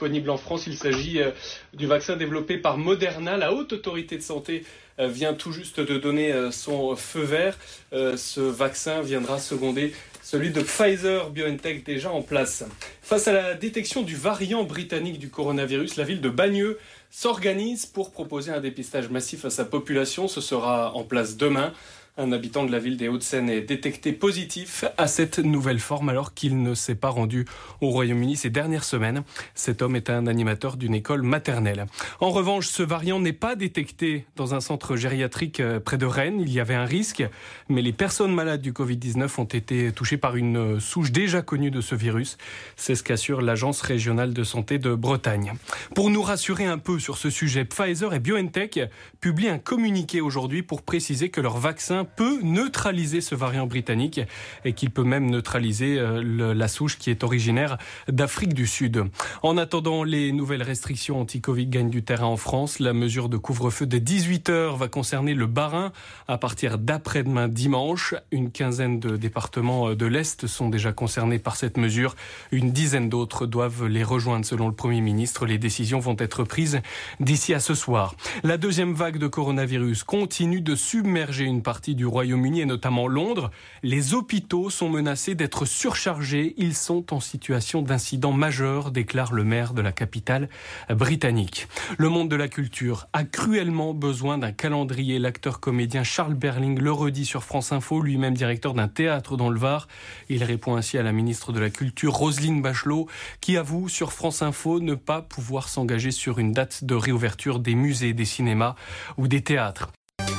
disponible en France. Il s'agit du vaccin développé par Moderna. La Haute Autorité de Santé vient tout juste de donner son feu vert. Ce vaccin viendra seconder celui de Pfizer-BioNTech déjà en place. Face à la détection du variant britannique du coronavirus, la ville de Bagneux s'organise pour proposer un dépistage massif à sa population. Ce sera en place demain. Un habitant de la ville des Hauts-de-Seine est détecté positif à cette nouvelle forme alors qu'il ne s'est pas rendu au Royaume-Uni ces dernières semaines. Cet homme est un animateur d'une école maternelle. En revanche, ce variant n'est pas détecté dans un centre gériatrique près de Rennes. Il y avait un risque, mais les personnes malades du Covid-19 ont été touchées par une souche déjà connue de ce virus. C'est ce qu'assure l'Agence régionale de santé de Bretagne. Pour nous rassurer un peu sur ce sujet, Pfizer et BioNTech publient un communiqué aujourd'hui pour préciser que leur vaccin peut neutraliser ce variant britannique et qu'il peut même neutraliser la souche qui est originaire d'Afrique du Sud. En attendant, les nouvelles restrictions anti-Covid gagnent du terrain en France. La mesure de couvre-feu dès 18h va concerner le Bas-Rhin à partir d'après-demain dimanche. Une quinzaine de départements de l'Est sont déjà concernés par cette mesure. Une dizaine d'autres doivent les rejoindre selon le Premier ministre. Les décisions vont être prises d'ici à ce soir. La deuxième vague de coronavirus continue de submerger une partie du Royaume-Uni et notamment Londres. Les hôpitaux sont menacés d'être surchargés. Ils sont en situation d'incident majeur, déclare le maire de la capitale britannique. Le monde de la culture a cruellement besoin d'un calendrier. L'acteur-comédien Charles Berling le redit sur France Info, lui-même directeur d'un théâtre dans le Var. Il répond ainsi à la ministre de la Culture, Roselyne Bachelot, qui avoue sur France Info ne pas pouvoir s'engager sur une date de réouverture des musées, des cinémas ou des théâtres.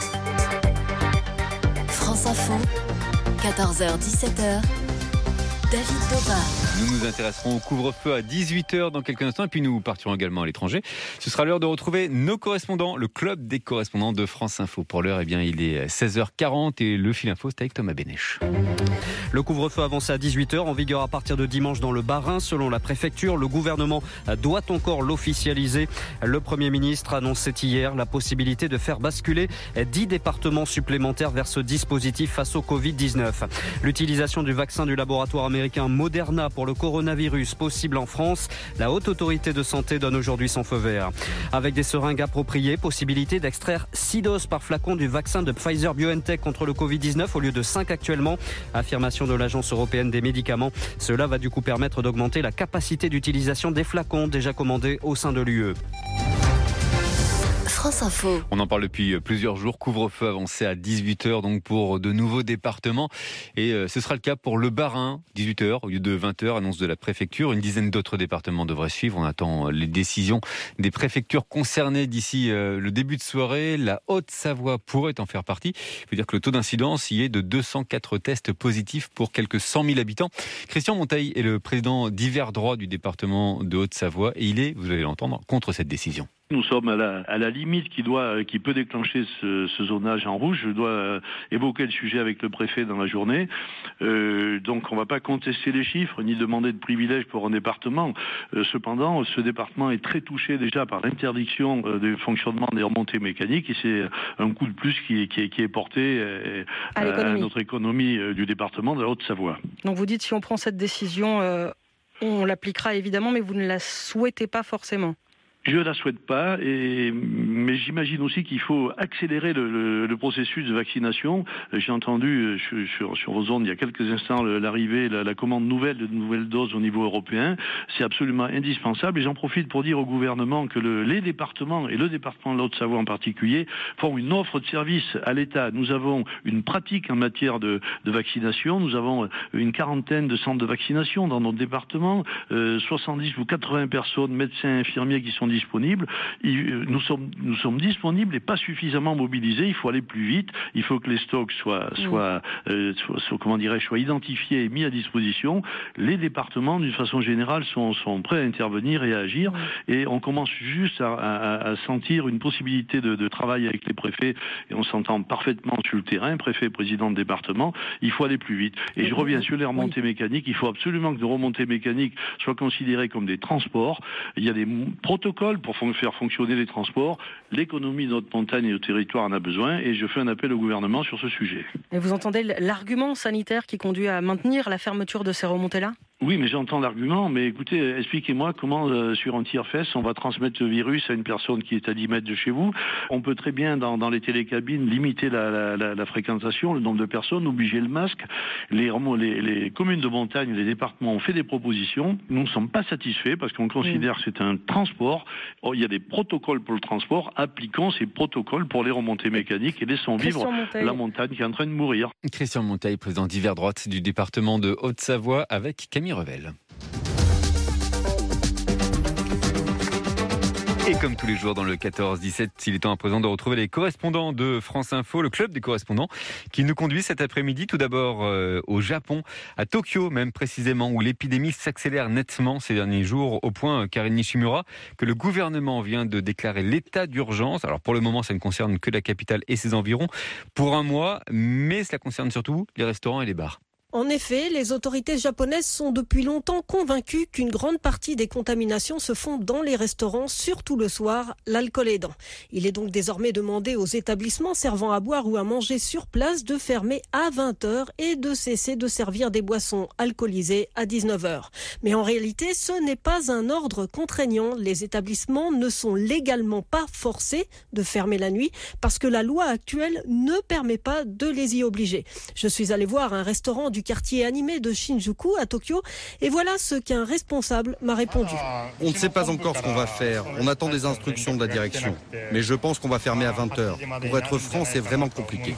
France Info, 14h-17h, David Toba. Nous nous intéresserons au couvre-feu à 18h dans quelques instants et puis nous partirons également à l'étranger. Ce sera l'heure de retrouver nos correspondants, le club des correspondants de France Info. Pour l'heure, il est 16h40 et le fil info, c'est avec Thomas Bénèche. Le couvre-feu avance à 18h, en vigueur à partir de dimanche dans le Bas-Rhin. Selon la préfecture, le gouvernement doit encore l'officialiser. Le Premier ministre annonçait hier la possibilité de faire basculer 10 départements supplémentaires vers ce dispositif face au Covid-19. L'utilisation du vaccin du laboratoire américain Moderna pour le coronavirus possible en France. La Haute Autorité de Santé donne aujourd'hui son feu vert. Avec des seringues appropriées, possibilité d'extraire 6 doses par flacon du vaccin de Pfizer-BioNTech contre le Covid-19 au lieu de 5 actuellement. Affirmation de l'Agence européenne des médicaments. Cela va du coup permettre d'augmenter la capacité d'utilisation des flacons déjà commandés au sein de l'UE. France Info. On en parle depuis plusieurs jours. Couvre-feu avancé à 18h donc pour de nouveaux départements. Et ce sera le cas pour le Bas-Rhin, 18h au lieu de 20h, annonce de la préfecture. Une dizaine d'autres départements devraient suivre. On attend les décisions des préfectures concernées d'ici le début de soirée. La Haute-Savoie pourrait en faire partie. Il faut dire que le taux d'incidence y est de 204 tests positifs pour quelques 100 000 habitants. Christian Monteil est le président d'Hiver Droit du département de Haute-Savoie et il est, vous allez l'entendre, contre cette décision. Nous sommes à la limite qui peut déclencher ce zonage en rouge. Je dois évoquer le sujet avec le préfet dans la journée. Donc on ne va pas contester les chiffres ni demander de privilèges pour un département. Cependant, ce département est très touché déjà par l'interdiction du fonctionnement des remontées mécaniques et c'est un coup de plus qui est porté à notre économie du département de la Haute-Savoie. Donc vous dites si on prend cette décision, on l'appliquera évidemment, mais vous ne la souhaitez pas forcément. Je ne la souhaite pas, mais j'imagine aussi qu'il faut accélérer le processus de vaccination. J'ai entendu sur vos ondes il y a quelques instants l'arrivée, la commande de nouvelles doses au niveau européen. C'est absolument indispensable et j'en profite pour dire au gouvernement que les départements, et le département de la Haute-Savoie en particulier, font une offre de service à l'État. Nous avons une pratique en matière de vaccination. Nous avons une quarantaine de centres de vaccination dans notre département, 70 ou 80 personnes, médecins, infirmiers qui sont disponibles. Nous sommes disponibles et pas suffisamment mobilisés. Il faut aller plus vite. Il faut que les stocks soient identifiés et mis à disposition. Les départements, d'une façon générale, sont prêts à intervenir et à agir. Et on commence juste à sentir une possibilité de travail avec les préfets. Et on s'entend parfaitement sur le terrain, préfet, président de département. Il faut aller plus vite. Et je reviens sur les remontées mécaniques. Il faut absolument que nos remontées mécaniques soient considérées comme des transports. Il y a des protocoles pour faire fonctionner les transports. L'économie de notre montagne et de notre territoire en a besoin et je fais un appel au gouvernement sur ce sujet. Et vous entendez l'argument sanitaire qui conduit à maintenir la fermeture de ces remontées-là ? Oui, mais j'entends l'argument, mais écoutez, expliquez-moi comment, sur un tire-fesse, on va transmettre le virus à une personne qui est à 10 mètres de chez vous. On peut très bien, dans les télécabines, limiter la fréquentation, le nombre de personnes, obliger le masque. Les communes de montagne, les départements ont fait des propositions. Nous ne sommes pas satisfaits parce qu'on considère que c'est un transport. Or, il y a des protocoles pour le transport. Appliquons ces protocoles pour les remontées mécaniques et laissons vivre la montagne qui est en train de mourir. Christian Monteil, président d'Hiver Droite du département de Haute-Savoie, avec Camille Revel. Et comme tous les jours dans le 14-17, il est temps à présent de retrouver les correspondants de France Info, le club des correspondants, qui nous conduit cet après-midi tout d'abord au Japon, à Tokyo même précisément, où l'épidémie s'accélère nettement ces derniers jours, au point, Karine Nishimura, que le gouvernement vient de déclarer l'état d'urgence. Alors pour le moment, ça ne concerne que la capitale et ses environs, pour un mois, mais cela concerne surtout les restaurants et les bars. En effet, les autorités japonaises sont depuis longtemps convaincues qu'une grande partie des contaminations se font dans les restaurants, surtout le soir, l'alcool aidant. Il est donc désormais demandé aux établissements servant à boire ou à manger sur place de fermer à 20h et de cesser de servir des boissons alcoolisées à 19h. Mais en réalité, ce n'est pas un ordre contraignant. Les établissements ne sont légalement pas forcés de fermer la nuit parce que la loi actuelle ne permet pas de les y obliger. Je suis allé voir un restaurant du quartier animé de Shinjuku à Tokyo et voilà ce qu'un responsable m'a répondu. On ne sait pas encore ce qu'on va faire. On attend des instructions de la direction. Mais je pense qu'on va fermer à 20h. Pour être franc, c'est vraiment compliqué.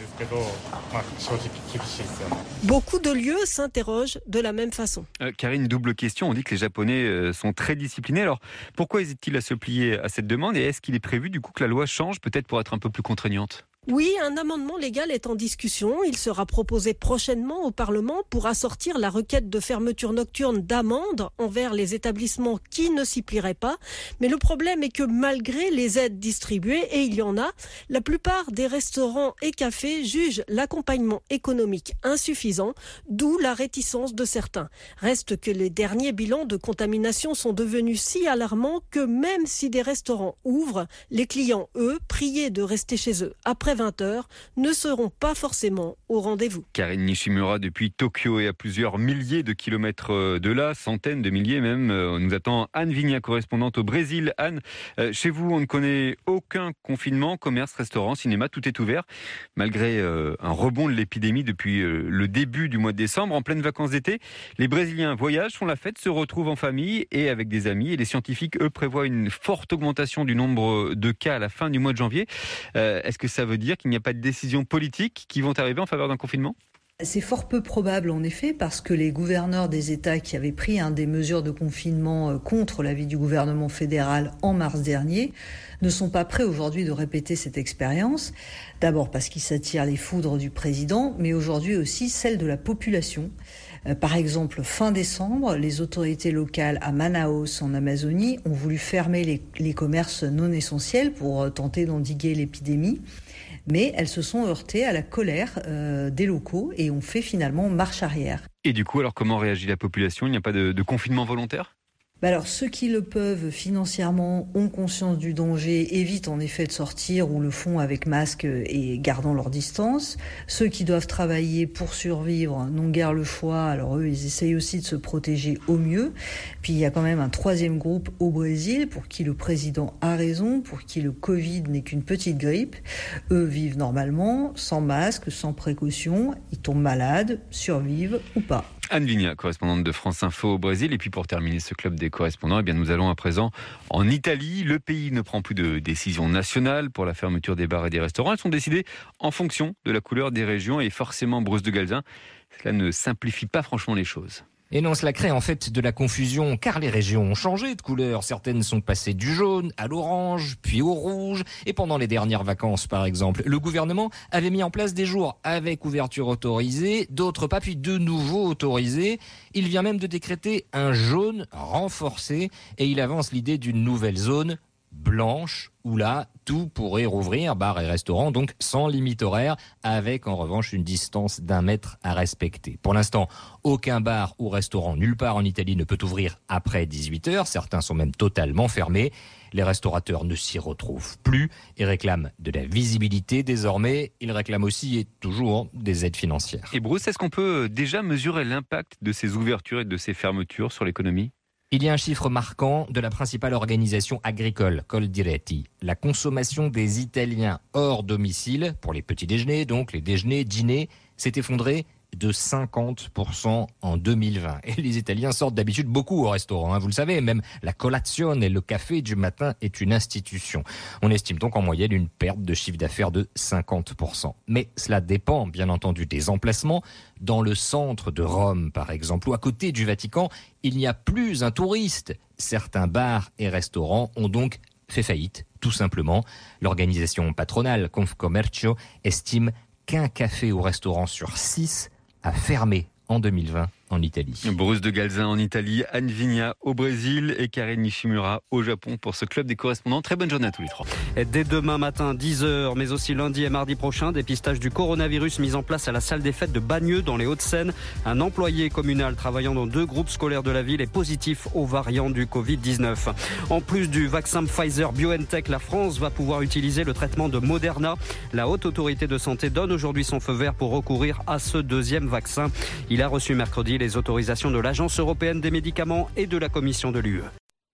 Beaucoup de lieux s'interrogent de la même façon. Karine, double question. On dit que les Japonais sont très disciplinés. Alors pourquoi hésitent-ils à se plier à cette demande et est-ce qu'il est prévu du coup que la loi change peut-être pour être un peu plus contraignante ? Oui, un amendement légal est en discussion. Il sera proposé prochainement au Parlement pour assortir la requête de fermeture nocturne d'amende envers les établissements qui ne s'y plieraient pas. Mais le problème est que malgré les aides distribuées, et il y en a, la plupart des restaurants et cafés jugent l'accompagnement économique insuffisant, d'où la réticence de certains. Reste que les derniers bilans de contamination sont devenus si alarmants que même si des restaurants ouvrent, les clients, eux, priés de rester chez eux après 20h, ne seront pas forcément au rendez-vous. Karine Nishimura depuis Tokyo et à plusieurs milliers de kilomètres de là, centaines de milliers même, nous attend Anne Vigna, correspondante au Brésil. Anne, chez vous, on ne connaît aucun confinement, commerce, restaurant, cinéma, tout est ouvert, malgré un rebond de l'épidémie depuis le début du mois de décembre. En pleines vacances d'été, les Brésiliens voyagent, font la fête, se retrouvent en famille et avec des amis. Et les scientifiques, eux, prévoient une forte augmentation du nombre de cas à la fin du mois de janvier. Est-ce que ça veut dire qu'il n'y a pas de décisions politiques qui vont arriver en faveur d'un confinement ? C'est fort peu probable en effet parce que les gouverneurs des États qui avaient pris des mesures de confinement contre l'avis du gouvernement fédéral en mars dernier ne sont pas prêts aujourd'hui de répéter cette expérience. D'abord parce qu'ils s'attirent les foudres du président, mais aujourd'hui aussi celles de la population. Par exemple, fin décembre, les autorités locales à Manaus, en Amazonie, ont voulu fermer les commerces non essentiels pour tenter d'endiguer l'épidémie. Mais elles se sont heurtées à la colère des locaux et ont fait finalement marche arrière. Et du coup, alors comment réagit la population ? Il n'y a pas de confinement volontaire ? Alors ceux qui le peuvent financièrement ont conscience du danger, évitent en effet de sortir ou le font avec masque et gardant leur distance. Ceux qui doivent travailler pour survivre n'ont guère le choix, alors eux ils essayent aussi de se protéger au mieux. Puis il y a quand même un troisième groupe au Brésil pour qui le président a raison, pour qui le Covid n'est qu'une petite grippe. Eux vivent normalement, sans masque, sans précaution, ils tombent malades, survivent ou pas. Anne Vigna, correspondante de France Info au Brésil. Et puis pour terminer ce club des correspondants, nous allons à présent en Italie. Le pays ne prend plus de décisions nationales pour la fermeture des bars et des restaurants. Elles sont décidées en fonction de la couleur des régions. Et forcément, Bruce de Galzin, cela ne simplifie pas franchement les choses. Et non, cela crée en fait de la confusion, car les régions ont changé de couleur. Certaines sont passées du jaune à l'orange, puis au rouge. Et pendant les dernières vacances, par exemple, le gouvernement avait mis en place des jours avec ouverture autorisée, d'autres pas, puis de nouveau autorisés. Il vient même de décréter un jaune renforcé, et il avance l'idée d'une nouvelle zone blanche, où là, tout pourrait rouvrir, bars et restaurants, donc sans limite horaire, avec en revanche une distance d'1 mètre à respecter. Pour l'instant, aucun bar ou restaurant nulle part en Italie ne peut ouvrir après 18h. Certains sont même totalement fermés. Les restaurateurs ne s'y retrouvent plus et réclament de la visibilité désormais. Ils réclament aussi et toujours des aides financières. Et Bruce, est-ce qu'on peut déjà mesurer l'impact de ces ouvertures et de ces fermetures sur l'économie ? Il y a un chiffre marquant de la principale organisation agricole, Coldiretti. La consommation des Italiens hors domicile, pour les petits déjeuners, donc les déjeuners, dîners, s'est effondrée de 50% en 2020. Et les Italiens sortent d'habitude beaucoup au restaurant. Vous le savez, même la colazione, le café du matin est une institution. On estime donc en moyenne une perte de chiffre d'affaires de 50%. Mais cela dépend, bien entendu, des emplacements. Dans le centre de Rome, par exemple, ou à côté du Vatican, il n'y a plus un touriste. Certains bars et restaurants ont donc fait faillite, tout simplement. L'organisation patronale Confcommercio estime qu'un café ou restaurant sur 6 a fermé en 2020 en Italie. Bruce de Galzin en Italie, Anne Vigna au Brésil et Karine Nishimura au Japon pour ce club des correspondants. Très bonne journée à tous les trois. Et dès demain matin, 10h, mais aussi lundi et mardi prochain, dépistage du coronavirus mis en place à la salle des fêtes de Bagneux dans les Hauts-de-Seine. Un employé communal travaillant dans 2 groupes scolaires de la ville est positif aux variants du Covid-19. En plus du vaccin Pfizer-BioNTech, la France va pouvoir utiliser le traitement de Moderna. La Haute Autorité de Santé donne aujourd'hui son feu vert pour recourir à ce 2e vaccin. Il a reçu mercredi les autorisations de l'Agence européenne des médicaments et de la Commission de l'UE.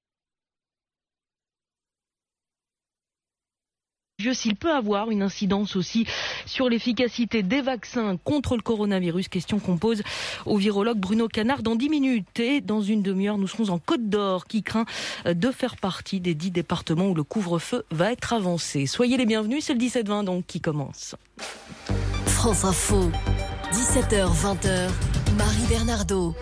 S'il peut avoir une incidence aussi sur l'efficacité des vaccins contre le coronavirus, question qu'on pose au virologue Bruno Canard dans 10 minutes. Et dans une demi-heure, nous serons en Côte d'Or qui craint de faire partie des 10 départements où le couvre-feu va être avancé. Soyez les bienvenus, c'est le 17-20 donc qui commence. France Info, 17h-20h, Marie Bernardo.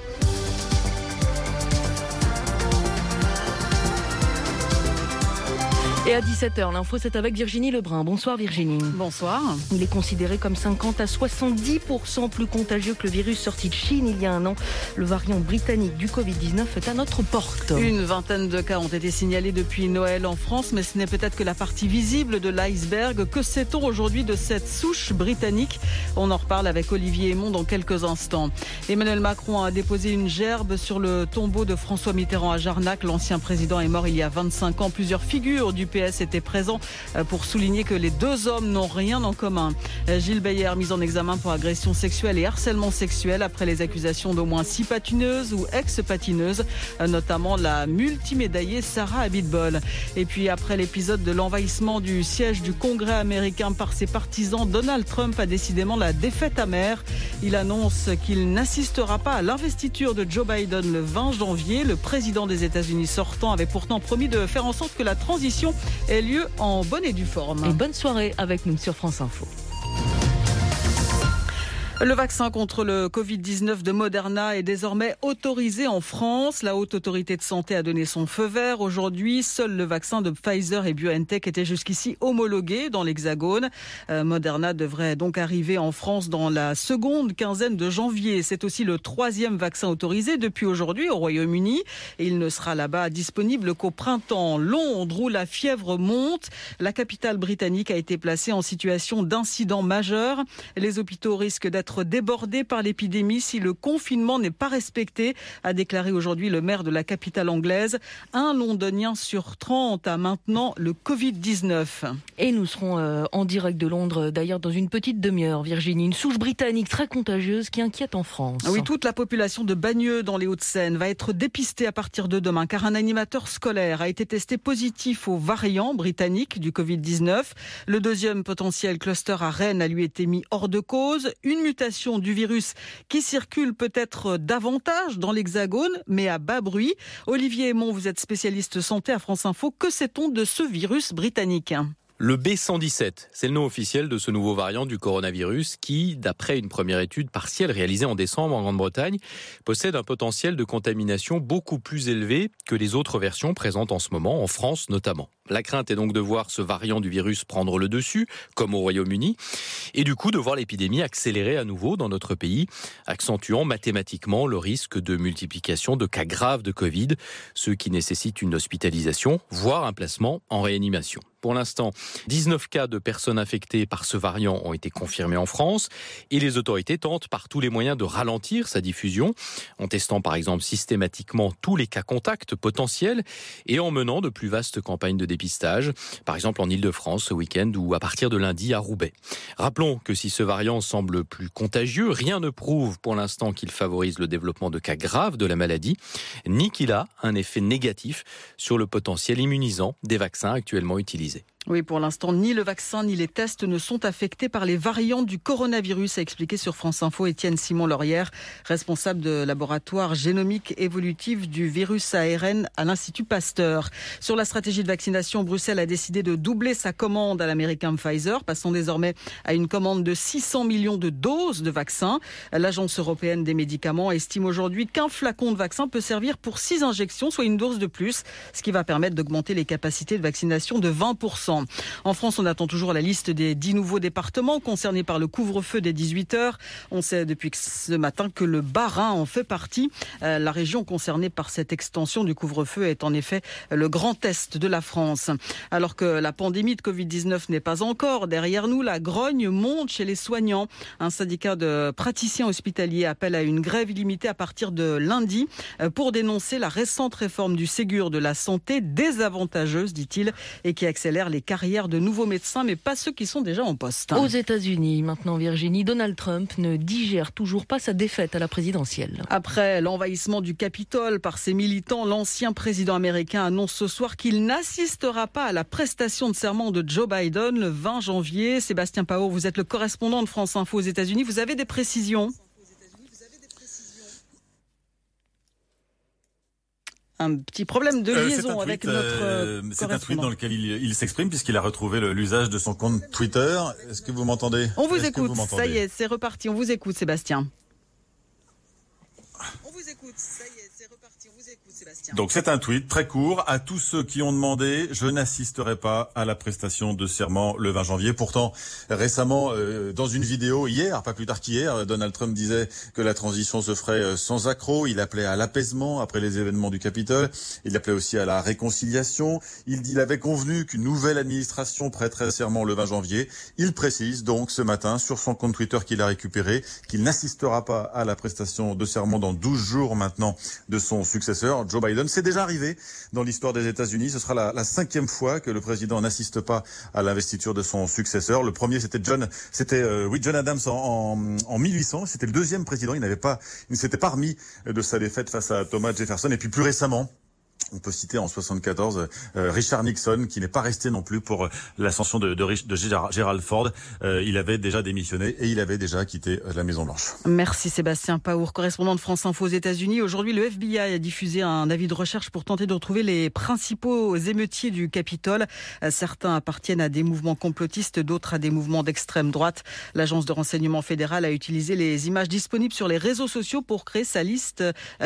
Et à 17h, l'info c'est avec Virginie Lebrun. Bonsoir Virginie. Bonsoir. Il est considéré comme 50 à 70% plus contagieux que le virus sorti de Chine il y a un an. Le variant britannique du Covid-19 est à notre porte. Une vingtaine de cas ont été signalés depuis Noël en France, mais ce n'est peut-être que la partie visible de l'iceberg. Que sait-on aujourd'hui de cette souche britannique ? On en reparle avec Olivier Aymon dans quelques instants. Emmanuel Macron a déposé une gerbe sur le tombeau de François Mitterrand à Jarnac. L'ancien président est mort il y a 25 ans. Plusieurs figures du PS étaient présents pour souligner que les 2 hommes n'ont rien en commun. Gilles Beyer, mis en examen pour agression sexuelle et harcèlement sexuel après les accusations d'au moins 6 patineuses ou ex-patineuses, notamment la multimédaillée Sarah Abitbol. Et puis après l'épisode de l'envahissement du siège du Congrès américain par ses partisans, Donald Trump a décidément la défaite amère. Il annonce qu'il n'assistera pas à l'investiture de Joe Biden le 20 janvier. Le président des États-Unis sortant avait pourtant promis de faire en sorte que la transition ait lieu en bonne et due forme. Et bonne soirée avec nous sur France Info. Le vaccin contre le Covid-19 de Moderna est désormais autorisé en France. La Haute Autorité de Santé a donné son feu vert. Aujourd'hui, seul le vaccin de Pfizer et BioNTech était jusqu'ici homologué dans l'Hexagone. Moderna devrait donc arriver en France dans la seconde quinzaine de janvier. C'est aussi le 3e vaccin autorisé depuis aujourd'hui au Royaume-Uni. Et il ne sera là-bas disponible qu'au printemps. Londres, où la fièvre monte. La capitale britannique a été placée en situation d'incident majeur. Les hôpitaux risquent d'être débordés par l'épidémie si le confinement n'est pas respecté, a déclaré aujourd'hui le maire de la capitale anglaise. Un Londonien sur 30 a maintenant le Covid-19. Et nous serons en direct de Londres, d'ailleurs dans une petite demi-heure, Virginie. Une souche britannique très contagieuse qui inquiète en France. Oui, toute la population de Bagneux dans les Hauts-de-Seine va être dépistée à partir de demain, car un animateur scolaire a été testé positif au variant britannique du Covid-19. Le 2e potentiel cluster à Rennes a lui été mis hors de cause. Une mutation du virus qui circule peut-être davantage dans l'Hexagone, mais à bas bruit. Olivier Aymon, vous êtes spécialiste santé à France Info. Que sait-on de ce virus britannique ? Le B117, c'est le nom officiel de ce nouveau variant du coronavirus qui, d'après une première étude partielle réalisée en décembre en Grande-Bretagne, possède un potentiel de contamination beaucoup plus élevé que les autres versions présentes en ce moment, en France notamment. La crainte est donc de voir ce variant du virus prendre le dessus, comme au Royaume-Uni, et du coup de voir l'épidémie accélérer à nouveau dans notre pays, accentuant mathématiquement le risque de multiplication de cas graves de Covid, ceux qui nécessitent une hospitalisation, voire un placement en réanimation. Pour l'instant, 19 cas de personnes infectées par ce variant ont été confirmés en France et les autorités tentent par tous les moyens de ralentir sa diffusion, en testant par exemple systématiquement tous les cas contacts potentiels et en menant de plus vastes campagnes de dépistage, par exemple en Ile-de-France ce week-end ou à partir de lundi à Roubaix. Rappelons que si ce variant semble plus contagieux, rien ne prouve pour l'instant qu'il favorise le développement de cas graves de la maladie, ni qu'il a un effet négatif sur le potentiel immunisant des vaccins actuellement utilisés. Oui, pour l'instant, ni le vaccin ni les tests ne sont affectés par les variantes du coronavirus, a expliqué sur France Info Étienne Simon-Laurière, responsable de laboratoire génomique évolutif du virus ARN à l'Institut Pasteur. Sur la stratégie de vaccination, Bruxelles a décidé de doubler sa commande à l'américain Pfizer, passant désormais à une commande de 600 millions de doses de vaccins. L'Agence européenne des médicaments estime aujourd'hui qu'un flacon de vaccin peut servir pour 6 injections, soit une dose de plus, ce qui va permettre d'augmenter les capacités de vaccination de 20%. En France, on attend toujours la liste des 10 nouveaux départements concernés par le couvre-feu des 18h. On sait depuis ce matin que le Bas-Rhin en fait partie. La région concernée par cette extension du couvre-feu est en effet le Grand Est de la France. Alors que la pandémie de Covid-19 n'est pas encore derrière nous, la grogne monte chez les soignants. Un syndicat de praticiens hospitaliers appelle à une grève illimitée à partir de lundi pour dénoncer la récente réforme du Ségur de la santé désavantageuse, dit-il, et qui accélère les carrières de nouveaux médecins, mais pas ceux qui sont déjà en poste. Aux États-Unis, maintenant Virginie, Donald Trump ne digère toujours pas sa défaite à la présidentielle. Après l'envahissement du Capitole par ses militants, l'ancien président américain annonce ce soir qu'il n'assistera pas à la prestation de serment de Joe Biden le 20 janvier. Sébastien Pao, vous êtes le correspondant de France Info aux États-Unis. Vous avez des précisions ? Un petit problème de liaison avec notre C'est un tweet dans lequel il s'exprime puisqu'il a retrouvé l'usage de son compte Twitter. Est-ce que vous m'entendez ? On vous écoute, ça y est, c'est reparti. On vous écoute, Sébastien. On vous écoute, ça y est, c'est reparti. On vous écoute, Sébastien. Donc c'est un tweet très court à tous ceux qui ont demandé « Je n'assisterai pas à la prestation de serment le 20 janvier ». Pourtant, récemment, dans une vidéo hier, pas plus tard qu'hier, Donald Trump disait que la transition se ferait sans accroc. Il appelait à l'apaisement après les événements du Capitole. Il appelait aussi à la réconciliation. Il avait convenu qu'une nouvelle administration prêterait serment le 20 janvier. Il précise donc ce matin sur son compte Twitter qu'il a récupéré qu'il n'assistera pas à la prestation de serment dans 12 jours maintenant de son successeur, Joe Biden. C'est déjà arrivé dans l'histoire des États-Unis. Ce sera la 5e fois que le président n'assiste pas à l'investiture de son successeur. Le premier, c'était John Adams en 1800. C'était le 2e président. Il ne s'était pas remis de sa défaite face à Thomas Jefferson. Et puis plus récemment, on peut citer en 74 Richard Nixon, qui n'est pas resté non plus pour l'ascension de Gerald Ford. Il avait déjà démissionné et il avait déjà quitté la Maison-Blanche. Merci Sébastien Paour, correspondant de France Info aux États-Unis. Aujourd'hui, le FBI a diffusé un avis de recherche pour tenter de retrouver les principaux émeutiers du Capitole. Certains appartiennent à des mouvements complotistes, d'autres à des mouvements d'extrême droite. L'agence de renseignement fédérale a utilisé les images disponibles sur les réseaux sociaux pour créer sa liste.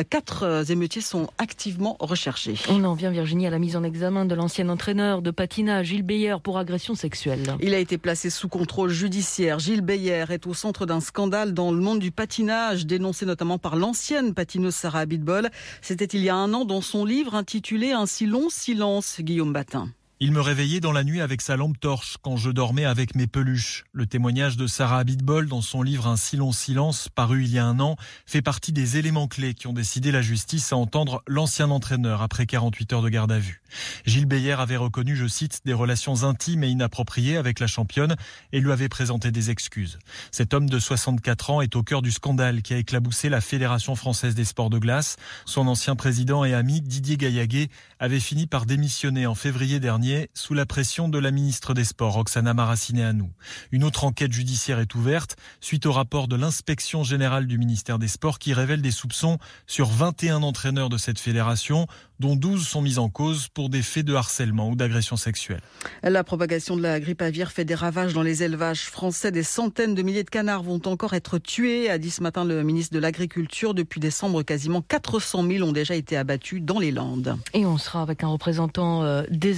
4 émeutiers sont activement recherchés. On en vient, Virginie, à la mise en examen de l'ancien entraîneur de patinage Gilles Beyer pour agression sexuelle. Il a été placé sous contrôle judiciaire. Gilles Beyer est au centre d'un scandale dans le monde du patinage, dénoncé notamment par l'ancienne patineuse Sarah Abitbol. C'était il y a 1 an dans son livre intitulé « Un si long silence », Guillaume Batin. Il me réveillait dans la nuit avec sa lampe torche quand je dormais avec mes peluches. Le témoignage de Sarah Abitbol dans son livre Un si long silence, paru il y a 1 an, fait partie des éléments clés qui ont décidé la justice à entendre l'ancien entraîneur après 48 heures de garde à vue. Gilles Beyer avait reconnu, je cite, des relations intimes et inappropriées avec la championne et lui avait présenté des excuses. Cet homme de 64 ans est au cœur du scandale qui a éclaboussé la Fédération française des sports de glace. Son ancien président et ami Didier Gaillaguet avait fini par démissionner en février dernier sous la pression de la ministre des Sports, Roxana Maracineanu. Une autre enquête judiciaire est ouverte suite au rapport de l'inspection générale du ministère des Sports qui révèle des soupçons sur 21 entraîneurs de cette fédération, dont 12 sont mis en cause pour des faits de harcèlement ou d'agression sexuelle. La propagation de la grippe aviaire fait des ravages dans les élevages français. Des centaines de milliers de canards vont encore être tués, a dit ce matin le ministre de l'Agriculture. Depuis décembre, quasiment 400 000 ont déjà été abattus dans les Landes. Et on sera avec un représentant des agriculteurs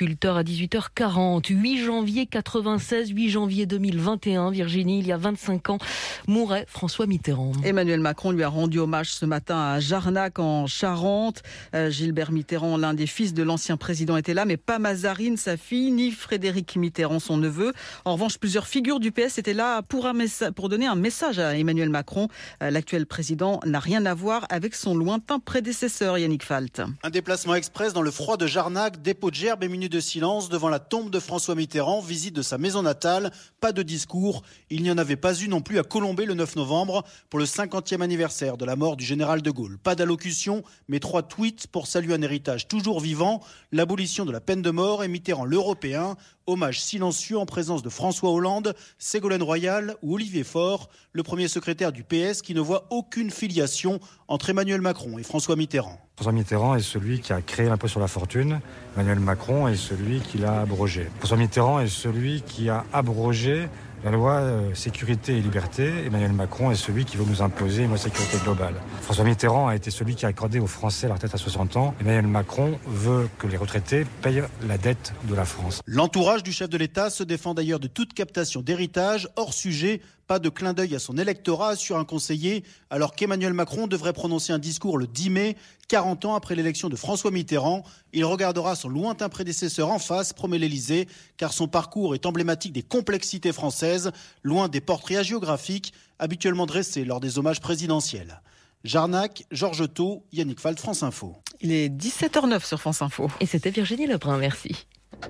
agriculteurs à 18h40. 8 janvier 96, 8 janvier 2021. Virginie, il y a 25 ans, mourait François Mitterrand. Emmanuel Macron lui a rendu hommage ce matin à Jarnac en Charente. Gilbert Mitterrand, l'un des fils de l'ancien président, était là, mais pas Mazarine, sa fille, ni Frédéric Mitterrand, son neveu. En revanche, plusieurs figures du PS étaient là pour donner un message à Emmanuel Macron. L'actuel président n'a rien à voir avec son lointain prédécesseur, Yannick Falt. Un déplacement express dans le froid de Jarnac, dépôt de gerbes et minutes de silence devant la tombe de François Mitterrand, visite de sa maison natale, pas de discours. Il n'y en avait pas eu non plus à Colombey le 9 novembre pour le 50e anniversaire de la mort du général de Gaulle. Pas d'allocution, mais 3 tweets pour saluer un héritage toujours vivant, l'abolition de la peine de mort et Mitterrand l'Européen. Hommage silencieux en présence de François Hollande, Ségolène Royal ou Olivier Faure, le premier secrétaire du PS qui ne voit aucune filiation entre Emmanuel Macron et François Mitterrand. François Mitterrand est celui qui a créé l'impôt sur la fortune. Emmanuel Macron est celui qui l'a abrogé. François Mitterrand est celui qui a abrogé la loi sécurité et liberté. Emmanuel Macron est celui qui veut nous imposer une loi sécurité globale. François Mitterrand a été celui qui a accordé aux Français la retraite à 60 ans. Emmanuel Macron veut que les retraités payent la dette de la France. L'entourage du chef de l'État se défend d'ailleurs de toute captation d'héritage hors sujet. Pas de clin d'œil à son électorat, assure un conseiller, alors qu'Emmanuel Macron devrait prononcer un discours le 10 mai, 40 ans après l'élection de François Mitterrand. Il regardera son lointain prédécesseur en face, promet l'Élysée, car son parcours est emblématique des complexités françaises, loin des portraits hagiographiques habituellement dressés lors des hommages présidentiels. Jarnac, Georges Thau, Yannick Falt, France Info. Il est 17h09 sur France Info. Et c'était Virginie Lebrun, merci.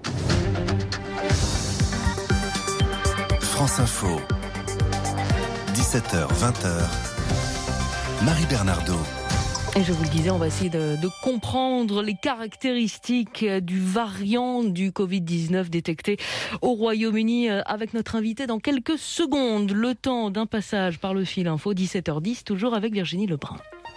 France Info. 17h, 20h, Marie Bernardo. Et je vous le disais, on va essayer de comprendre les caractéristiques du variant du Covid-19 détecté au Royaume-Uni avec notre invité dans quelques secondes. Le temps d'un passage par le fil info, 17h10, toujours avec Virginie Lebrun.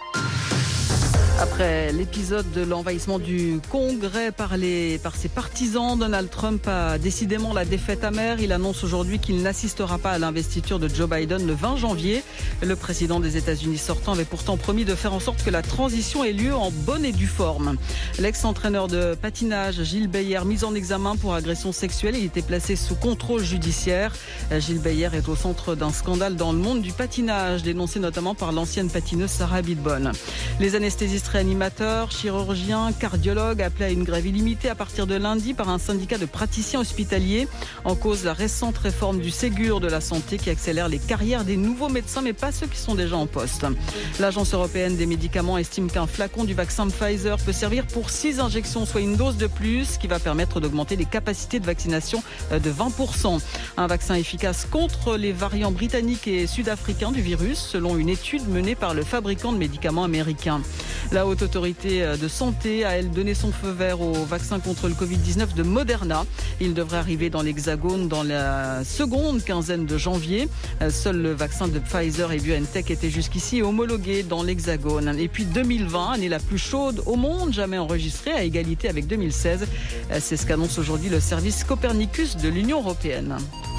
Après l'épisode de l'envahissement du Congrès par ses partisans, Donald Trump a décidément la défaite amère. Il annonce aujourd'hui qu'il n'assistera pas à l'investiture de Joe Biden le 20 janvier. Le président des États-Unis sortant avait pourtant promis de faire en sorte que la transition ait lieu en bonne et due forme. L'ex-entraîneur de patinage Gilles Beyer, mis en examen pour agression sexuelle, il était placé sous contrôle judiciaire. Gilles Beyer est au centre d'un scandale dans le monde du patinage, dénoncé notamment par l'ancienne patineuse Sarah Abitbol. Les anesthésistes réanimateurs, chirurgiens, cardiologues appelés à une grève illimitée à partir de lundi par un syndicat de praticiens hospitaliers. En cause, la récente réforme du Ségur de la santé qui accélère les carrières des nouveaux médecins, mais pas ceux qui sont déjà en poste. L'Agence européenne des médicaments estime qu'un flacon du vaccin Pfizer peut servir pour 6 injections, soit une dose de plus, qui va permettre d'augmenter les capacités de vaccination de 20%. Un vaccin efficace contre les variants britanniques et sud-africains du virus, selon une étude menée par le fabricant de médicaments américain. La Haute Autorité de Santé a, elle, donné son feu vert au vaccin contre le Covid-19 de Moderna. Il devrait arriver dans l'Hexagone dans la seconde quinzaine de janvier. Seul le vaccin de Pfizer et BioNTech était jusqu'ici homologué dans l'Hexagone. Et puis 2020, année la plus chaude au monde, jamais enregistrée, à égalité avec 2016. C'est ce qu'annonce aujourd'hui le service Copernicus de l'Union européenne.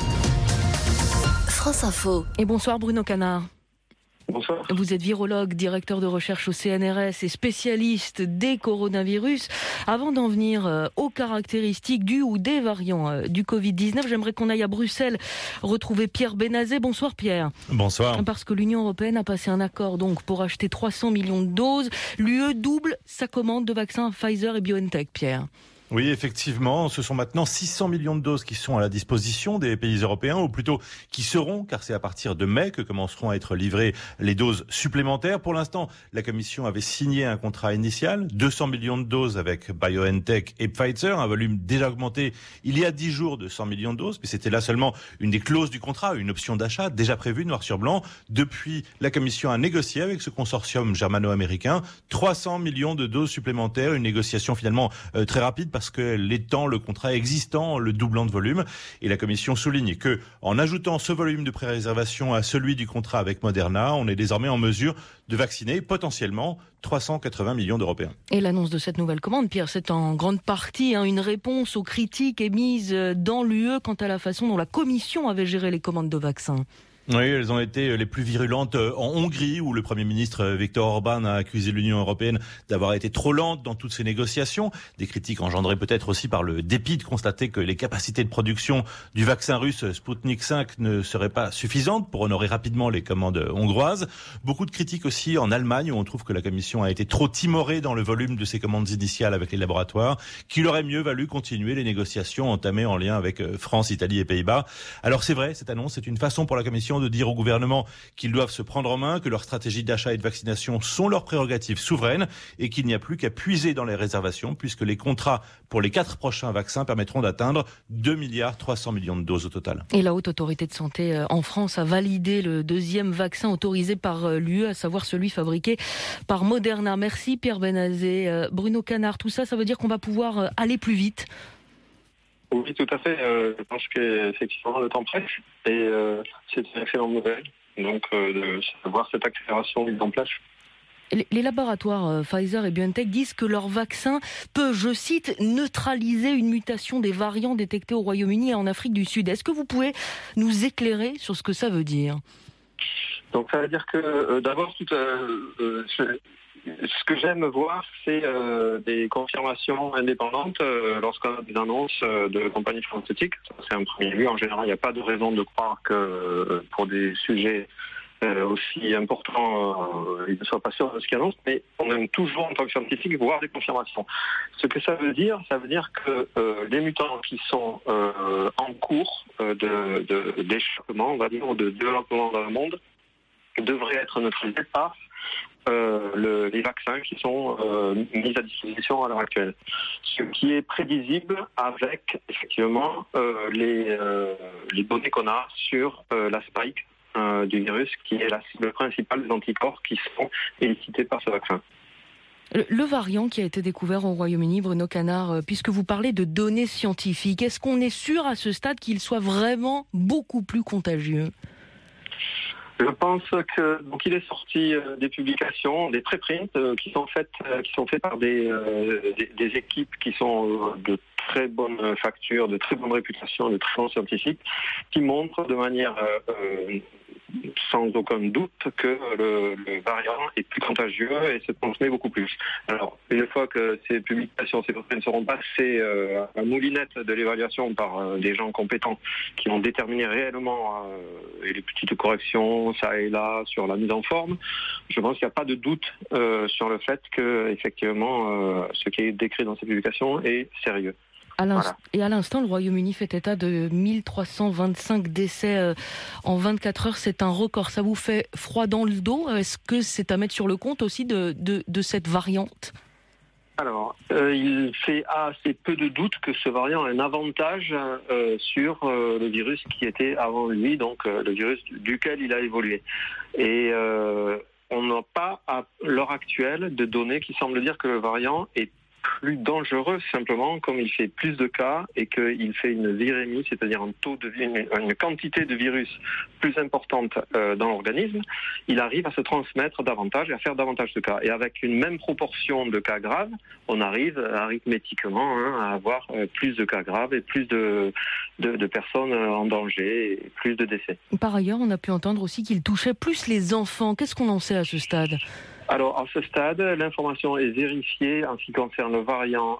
France Info. Et bonsoir Bruno Canard. Bonsoir. Vous êtes virologue, directeur de recherche au CNRS et spécialiste des coronavirus. Avant d'en venir aux caractéristiques du ou des variants du Covid-19, j'aimerais qu'on aille à Bruxelles retrouver Pierre Benazet. Bonsoir Pierre. Bonsoir. Parce que l'Union européenne a passé un accord donc pour acheter 300 millions de doses. L'UE double sa commande de vaccins Pfizer et BioNTech, Pierre. Oui, effectivement, ce sont maintenant 600 millions de doses qui sont à la disposition des pays européens, ou plutôt qui seront, car c'est à partir de mai que commenceront à être livrées les doses supplémentaires. Pour l'instant, la Commission avait signé un contrat initial, 200 millions de doses avec BioNTech et Pfizer, un volume déjà augmenté il y a 10 jours de 100 millions de doses, mais c'était là seulement une des clauses du contrat, une option d'achat déjà prévue noir sur blanc. Depuis, la Commission a négocié avec ce consortium germano-américain 300 millions de doses supplémentaires, une négociation finalement très rapide, parce qu'elle étend le contrat existant, le doublant de volume. Et la Commission souligne que, en ajoutant ce volume de pré-réservation à celui du contrat avec Moderna, on est désormais en mesure de vacciner potentiellement 380 millions d'Européens. Et l'annonce de cette nouvelle commande, Pierre, c'est en grande partie une réponse aux critiques émises dans l'UE quant à la façon dont la Commission avait géré les commandes de vaccins. Oui, elles ont été les plus virulentes en Hongrie, où le Premier ministre Viktor Orban a accusé l'Union européenne d'avoir été trop lente dans toutes ces négociations. Des critiques engendrées peut-être aussi par le dépit de constater que les capacités de production du vaccin russe Sputnik 5 ne seraient pas suffisantes pour honorer rapidement les commandes hongroises. Beaucoup de critiques aussi en Allemagne, où on trouve que la Commission a été trop timorée dans le volume de ses commandes initiales avec les laboratoires, qu'il aurait mieux valu continuer les négociations entamées en lien avec France, Italie et Pays-Bas. Alors c'est vrai, cette annonce, c'est une façon pour la Commission de dire au gouvernement qu'ils doivent se prendre en main, que leurs stratégies d'achat et de vaccination sont leurs prérogatives souveraines et qu'il n'y a plus qu'à puiser dans les réservations, puisque les contrats pour les 4 prochains vaccins permettront d'atteindre 2,3 milliards de doses au total. Et la Haute Autorité de Santé en France a validé le deuxième vaccin autorisé par l'UE, à savoir celui fabriqué par Moderna. Merci Pierre Benazet. Bruno Canard, tout ça, ça veut dire qu'on va pouvoir aller plus vite? Oui, tout à fait. Je pense qu'effectivement, le temps presse et c'est une excellente nouvelle. Donc, de voir cette accélération mise en place. Les laboratoires Pfizer et BioNTech disent que leur vaccin peut, je cite, neutraliser une mutation des variants détectés au Royaume-Uni et en Afrique du Sud. Est-ce que vous pouvez nous éclairer sur ce que ça veut dire? Donc, ça veut dire que d'abord, ce que j'aime voir, c'est des confirmations indépendantes lorsqu'on a des annonces de compagnies pharmaceutiques. Ça, c'est un premier lieu. En général, il n'y a pas de raison de croire que pour des sujets aussi importants, ils ne soient pas sûrs de ce qu'ils annoncent, mais on aime toujours, en tant que scientifique, voir des confirmations. Ce que ça veut dire que les mutants qui sont en cours d'échappement, on va dire, ou de développement dans le monde, devraient être neutralisés par les vaccins qui sont mis à disposition à l'heure actuelle. Ce qui est prévisible avec, effectivement, les données qu'on a sur la spike du virus, qui est la cible principale des anticorps qui sont élicités par ce vaccin. Le variant qui a été découvert au Royaume-Uni, Bruno Canard, puisque vous parlez de données scientifiques, est-ce qu'on est sûr à ce stade qu'il soit vraiment beaucoup plus contagieux ? Je pense que il est sorti des publications, des préprints qui sont faites par des équipes qui sont de très bonne facture, de très bonne réputation, de très bons scientifiques, qui montrent de manière sans aucun doute que le variant est plus contagieux et se transmet beaucoup plus. Alors, une fois que ces publications, ces préprints seront passées à moulinette de l'évaluation par des gens compétents qui vont déterminer réellement et les petites corrections ça et là sur la mise en forme, je pense qu'il n'y a pas de doute sur le fait que effectivement ce qui est décrit dans ces publications est sérieux. Et à l'instant, le Royaume-Uni fait état de 1325 décès en 24 heures. C'est un record. Ça vous fait froid dans le dos ? Est-ce que c'est à mettre sur le compte aussi de cette variante ? Alors, il fait assez peu de doute que ce variant a un avantage sur le virus qui était avant lui, donc le virus duquel il a évolué. Et on n'a pas, à l'heure actuelle, de données qui semblent dire que le variant est plus dangereux, simplement comme il fait plus de cas et qu'il fait une virémie, c'est-à-dire une quantité de virus plus importante dans l'organisme, il arrive à se transmettre davantage et à faire davantage de cas. Et avec une même proportion de cas graves, on arrive arithmétiquement à avoir plus de cas graves et plus de personnes en danger et plus de décès. Par ailleurs, on a pu entendre aussi qu'il touchait plus les enfants. Qu'est-ce qu'on en sait à ce stade ? Alors, à ce stade, l'information est vérifiée en ce qui concerne le variant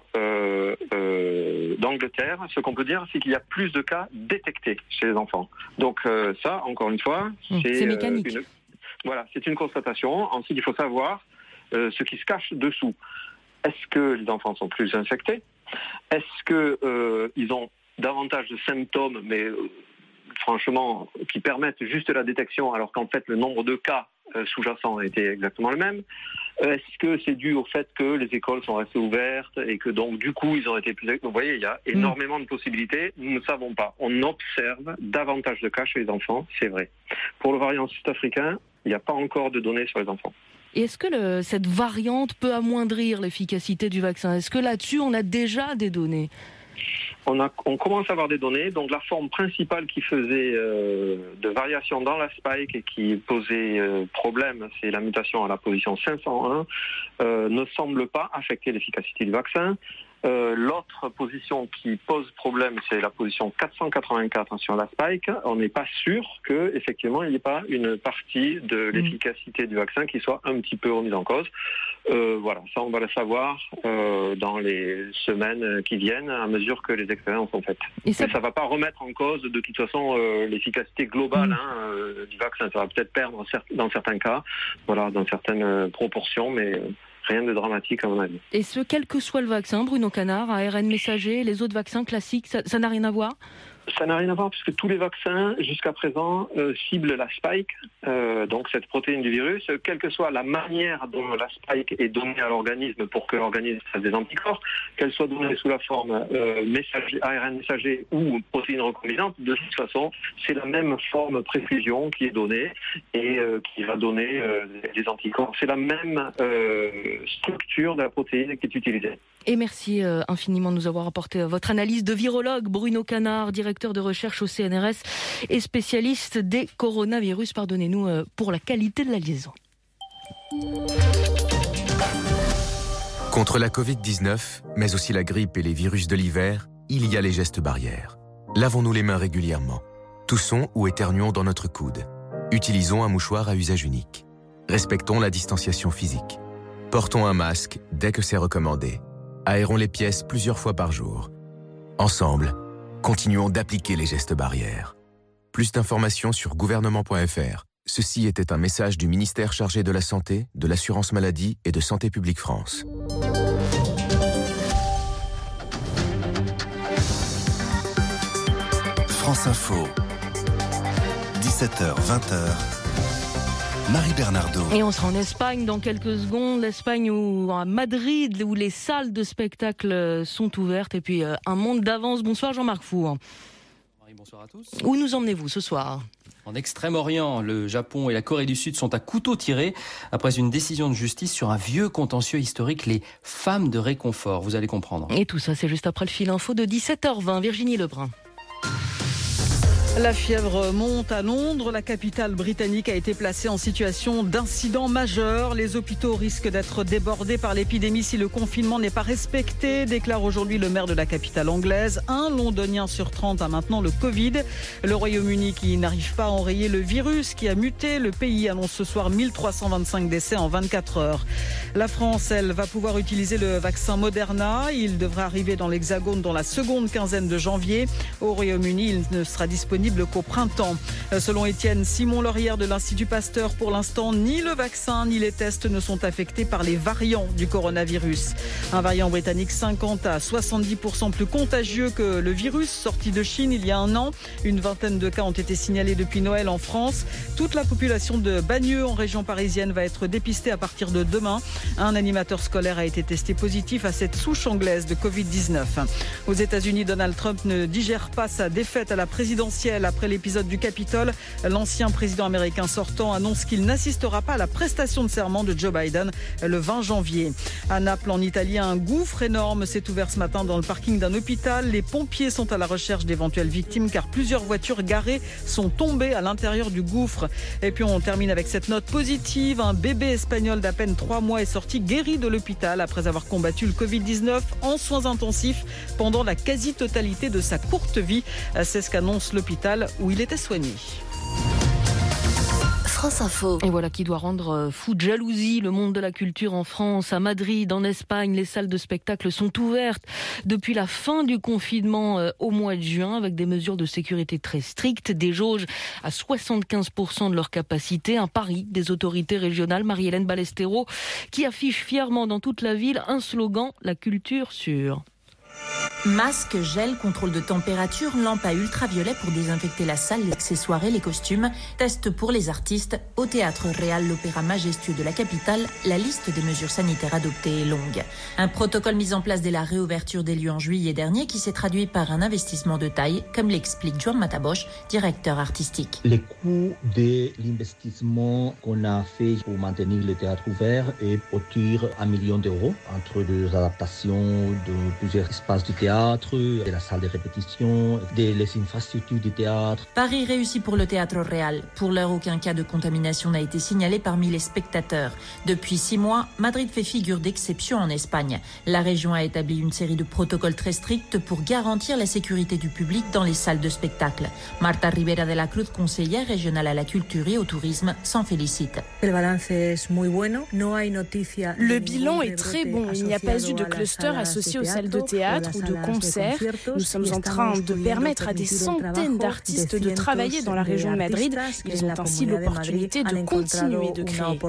d'Angleterre. Ce qu'on peut dire, c'est qu'il y a plus de cas détectés chez les enfants. Donc ça, encore une fois, c'est mécanique. C'est une constatation. Ensuite, il faut savoir ce qui se cache dessous. Est-ce que les enfants sont plus infectés ? Est-ce qu'ils ont davantage de symptômes, mais franchement, qui permettent juste la détection, alors qu'en fait, le nombre de cas sous-jacent était exactement le même. Est-ce que c'est dû au fait que les écoles sont restées ouvertes et que donc du coup ils ont été plus... Vous voyez, il y a énormément de possibilités. Nous ne savons pas. On observe davantage de cas chez les enfants, c'est vrai. Pour le variant sud-africain, il n'y a pas encore de données sur les enfants. Et est-ce que cette variante peut amoindrir l'efficacité du vaccin ? Est-ce que là-dessus on a déjà des données ? On commence à avoir des données. Donc la forme principale qui faisait de variation dans la spike et qui posait problème, c'est la mutation à la position 501, ne semble pas affecter l'efficacité du vaccin. L'autre position qui pose problème, c'est la position 484 sur la Spike. On n'est pas sûr que effectivement il n'y ait pas une partie de l'efficacité du vaccin qui soit un petit peu remise en cause. Voilà, ça on va le savoir dans les semaines qui viennent à mesure que les expériences sont faites. Mais ça ne va pas remettre en cause de toute façon l'efficacité globale du vaccin. Ça va peut-être perdre dans certains cas, voilà, dans certaines proportions, mais rien de dramatique à mon avis. Et ce, quel que soit le vaccin, Bruno Canard, ARN messager, les autres vaccins classiques, ça n'a rien à voir ? Ça n'a rien à voir puisque tous les vaccins, jusqu'à présent, ciblent la spike, donc cette protéine du virus, quelle que soit la manière dont la spike est donnée à l'organisme pour que l'organisme fasse des anticorps, qu'elle soit donnée sous la forme ARN messager ou protéine recombinante, de toute façon, c'est la même forme préfusion qui est donnée et qui va donner des anticorps. C'est la même structure de la protéine qui est utilisée. Et merci infiniment de nous avoir apporté votre analyse de virologue. Bruno Canard, directeur de recherche au CNRS et spécialiste des coronavirus. Pardonnez-nous pour la qualité de la liaison. Contre la Covid-19, mais aussi la grippe et les virus de l'hiver, il y a les gestes barrières. Lavons-nous les mains régulièrement. Toussons ou éternuons dans notre coude. Utilisons un mouchoir à usage unique. Respectons la distanciation physique. Portons un masque dès que c'est recommandé. Aérons les pièces plusieurs fois par jour. Ensemble, continuons d'appliquer les gestes barrières. Plus d'informations sur gouvernement.fr. Ceci était un message du ministère chargé de la Santé, de l'Assurance Maladie et de Santé Publique France. France Info, 17h, 20h. Marie Bernardo. Et on sera en Espagne dans quelques secondes. L'Espagne ou à Madrid, où les salles de spectacle sont ouvertes. Et puis un monde d'avance. Bonsoir Jean-Marc Four. Marie, bonsoir à tous. Où nous emmenez-vous ce soir ? En Extrême-Orient, le Japon et la Corée du Sud sont à couteau tiré après une décision de justice sur un vieux contentieux historique, les femmes de réconfort. Vous allez comprendre. Et tout ça, c'est juste après le fil info de 17h20. Virginie Lebrun. La fièvre monte à Londres. La capitale britannique a été placée en situation d'incident majeur. Les hôpitaux risquent d'être débordés par l'épidémie si le confinement n'est pas respecté, déclare aujourd'hui le maire de la capitale anglaise. Un Londonien sur 30 a maintenant le Covid. Le Royaume-Uni qui n'arrive pas à enrayer le virus qui a muté. Le pays annonce ce soir 1325 décès en 24 heures. La France, elle, va pouvoir utiliser le vaccin Moderna. Il devrait arriver dans l'Hexagone dans la seconde quinzaine de janvier. Au Royaume-Uni, il ne sera disponible qu'au printemps. Selon Étienne Simon-Laurière de l'Institut Pasteur, pour l'instant, ni le vaccin ni les tests ne sont affectés par les variants du coronavirus. Un variant britannique 50 à 70% plus contagieux que le virus sorti de Chine il y a un an. Une vingtaine de cas ont été signalés depuis Noël en France. Toute la population de Bagneux en région parisienne va être dépistée à partir de demain. Un animateur scolaire a été testé positif à cette souche anglaise de Covid-19. Aux États-Unis, Donald Trump ne digère pas sa défaite à la présidentielle. Après l'épisode du Capitole, l'ancien président américain sortant annonce qu'il n'assistera pas à la prestation de serment de Joe Biden le 20 janvier. À Naples, en Italie, un gouffre énorme s'est ouvert ce matin dans le parking d'un hôpital. Les pompiers sont à la recherche d'éventuelles victimes car plusieurs voitures garées sont tombées à l'intérieur du gouffre. Et puis on termine avec cette note positive. Un bébé espagnol d'à peine 3 mois est sorti guéri de l'hôpital après avoir combattu le Covid-19 en soins intensifs pendant la quasi-totalité de sa courte vie. C'est ce qu'annonce l'hôpital où il était soigné. France Info. Et voilà qui doit rendre fou de jalousie le monde de la culture en France. À Madrid, en Espagne, les salles de spectacle sont ouvertes depuis la fin du confinement au mois de juin avec des mesures de sécurité très strictes, des jauges à 75% de leur capacité. Un pari des autorités régionales, Marie-Hélène Ballesteros, qui affiche fièrement dans toute la ville un slogan, la culture sûre. Masque, gel, contrôle de température, lampe à ultraviolet pour désinfecter la salle, les accessoires et les costumes. Test pour les artistes. Au Théâtre Real, l'opéra majestueux de la capitale, la liste des mesures sanitaires adoptées est longue. Un protocole mis en place dès la réouverture des lieux en juillet dernier qui s'est traduit par un investissement de taille, comme l'explique Joan Mataboche, directeur artistique. Les coûts de l'investissement qu'on a fait pour maintenir le théâtre ouvert est autour d'1 million d'euros entre des adaptations de plusieurs espaces du théâtre théâtre, de la salle de répétition, des infrastructures du théâtre. Paris réussi pour le Teatro Real. Pour l'heure, aucun cas de contamination n'a été signalé parmi les spectateurs. Depuis 6 mois, Madrid fait figure d'exception en Espagne. La région a établi une série de protocoles très stricts pour garantir la sécurité du public dans les salles de spectacle. Marta Rivera de la Cruz, conseillère régionale à la culture et au tourisme, s'en félicite. Le bilan est très bon. Il n'y a pas eu de cluster associé aux salles de théâtre ou de concert. Nous sommes en train de permettre à des centaines d'artistes de travailler dans la région de Madrid. Ils ont ainsi l'opportunité de continuer de créer.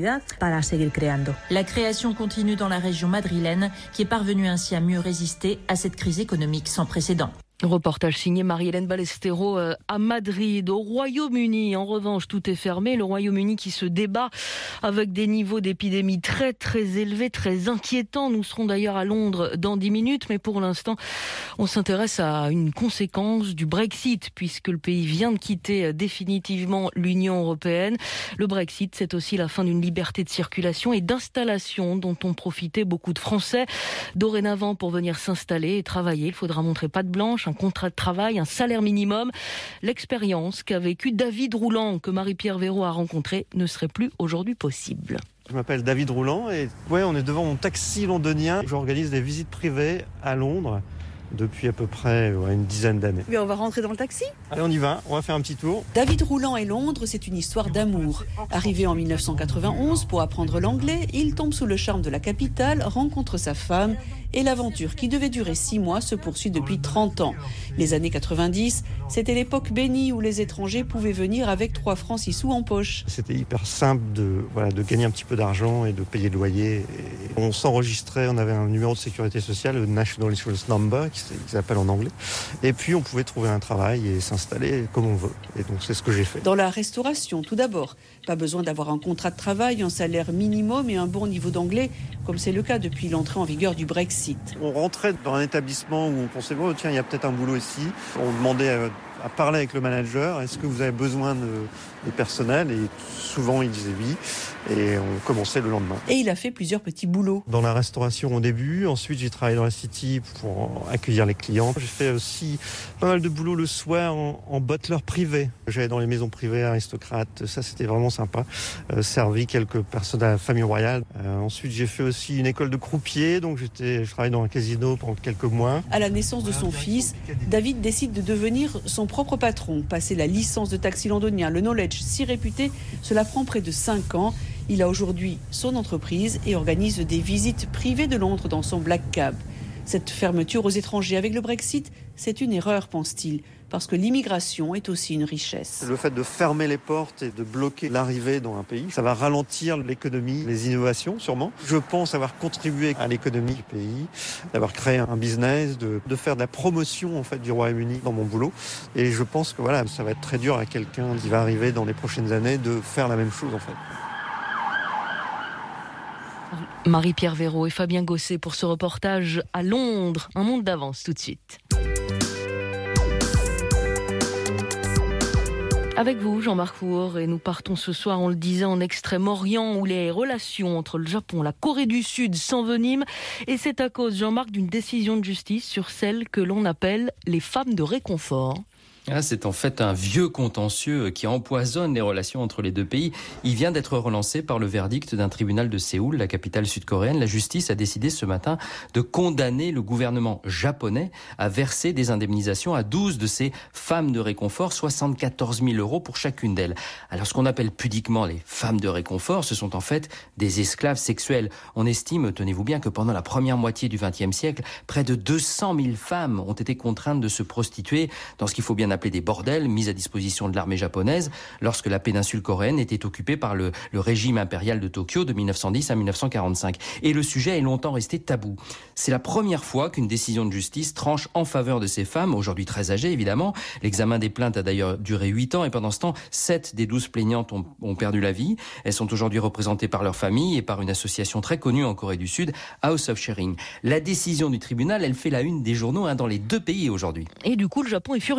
La création continue dans la région madrilène, qui est parvenue ainsi à mieux résister à cette crise économique sans précédent. Reportage signé Marie-Hélène Ballestero à Madrid. Au Royaume-Uni, en revanche, tout est fermé. Le Royaume-Uni qui se débat avec des niveaux d'épidémie très très élevés, très inquiétants. Nous serons d'ailleurs à Londres dans 10 minutes, mais pour l'instant, on s'intéresse à une conséquence du Brexit, puisque le pays vient de quitter définitivement l'Union européenne. Le Brexit, c'est aussi la fin d'une liberté de circulation et d'installation dont ont profité beaucoup de Français. Dorénavant, pour venir s'installer et travailler, il faudra montrer patte blanche, un contrat de travail, un salaire minimum. L'expérience qu'a vécue David Rouland, que Marie-Pierre Véraud a rencontré, ne serait plus aujourd'hui possible. Je m'appelle David Rouland et on est devant mon taxi londonien. J'organise des visites privées à Londres depuis à peu près une dizaine d'années. Mais on va rentrer dans le taxi ? Allez, on y va, on va faire un petit tour. David Rouland et Londres, c'est une histoire d'amour. Arrivé en 1991 pour apprendre l'anglais, il tombe sous le charme de la capitale, rencontre sa femme et l'aventure qui devait durer 6 mois se poursuit depuis 30 ans. Les années 90, c'était l'époque bénie où les étrangers pouvaient venir avec 3 francs 6 sous en poche. C'était hyper simple de gagner un petit peu d'argent et de payer le loyer. Et on s'enregistrait, on avait un numéro de sécurité sociale, le National Insurance Number, qui s'appelle en anglais. Et puis on pouvait trouver un travail et s'installer comme on veut. Et donc c'est ce que j'ai fait. Dans la restauration, tout d'abord. Pas besoin d'avoir un contrat de travail, un salaire minimum et un bon niveau d'anglais, comme c'est le cas depuis l'entrée en vigueur du Brexit. On rentrait dans un établissement où on pensait, tiens, il y a peut-être un boulot ici. On demandait à parler avec le manager, est-ce que vous avez besoin de personnel ? Et souvent, il disait oui. Et on commençait le lendemain. Et il a fait plusieurs petits boulots. Dans la restauration au début, ensuite j'ai travaillé dans la City pour accueillir les clients. J'ai fait aussi pas mal de boulot le soir en butler privé. J'allais dans les maisons privées aristocrates, ça c'était vraiment sympa. Servi quelques personnes à la famille royale. Ensuite j'ai fait aussi une école de croupier, donc je travaillais dans un casino pendant quelques mois. À la naissance de son fils, David décide de devenir son propre patron. Passer la licence de taxi londonien, le knowledge si réputé, cela prend près de 5 ans. Il a aujourd'hui son entreprise et organise des visites privées de Londres dans son Black Cab. Cette fermeture aux étrangers avec le Brexit, c'est une erreur, pense-t-il, parce que l'immigration est aussi une richesse. Le fait de fermer les portes et de bloquer l'arrivée dans un pays, ça va ralentir l'économie, les innovations sûrement. Je pense avoir contribué à l'économie du pays, d'avoir créé un business, de faire de la promotion en fait du Royaume-Uni dans mon boulot. Et je pense que ça va être très dur à quelqu'un qui va arriver dans les prochaines années de faire la même chose en fait. Marie-Pierre Véraud et Fabien Gosset pour ce reportage à Londres. Un monde d'avance tout de suite. Avec vous, Jean-Marc Four, et nous partons ce soir, on le disait, en Extrême-Orient, où les relations entre le Japon et la Corée du Sud s'enveniment. Et c'est à cause, Jean-Marc, d'une décision de justice sur celles que l'on appelle les femmes de réconfort. C'est en fait un vieux contentieux qui empoisonne les relations entre les deux pays. Il vient d'être relancé par le verdict d'un tribunal de Séoul, la capitale sud-coréenne. La justice a décidé ce matin de condamner le gouvernement japonais à verser des indemnisations à 12 de ces femmes de réconfort, 74 000 € pour chacune d'elles. Alors ce qu'on appelle pudiquement les femmes de réconfort, ce sont en fait des esclaves sexuels. On estime, tenez-vous bien, que pendant la première moitié du XXe siècle, près de 200 000 femmes ont été contraintes de se prostituer dans ce qu'il faut bien appeler des bordels mis à disposition de l'armée japonaise lorsque la péninsule coréenne était occupée par le régime impérial de Tokyo de 1910 à 1945. Et le sujet est longtemps resté tabou. C'est la première fois qu'une décision de justice tranche en faveur de ces femmes, aujourd'hui très âgées évidemment. L'examen des plaintes a d'ailleurs duré 8 ans et pendant ce temps, 7 des 12 plaignantes ont perdu la vie. Elles sont aujourd'hui représentées par leur famille et par une association très connue en Corée du Sud, House of Sharing. La décision du tribunal, elle fait la une des journaux dans les deux pays aujourd'hui. Et du coup, le Japon est furieux, Jean-Marc.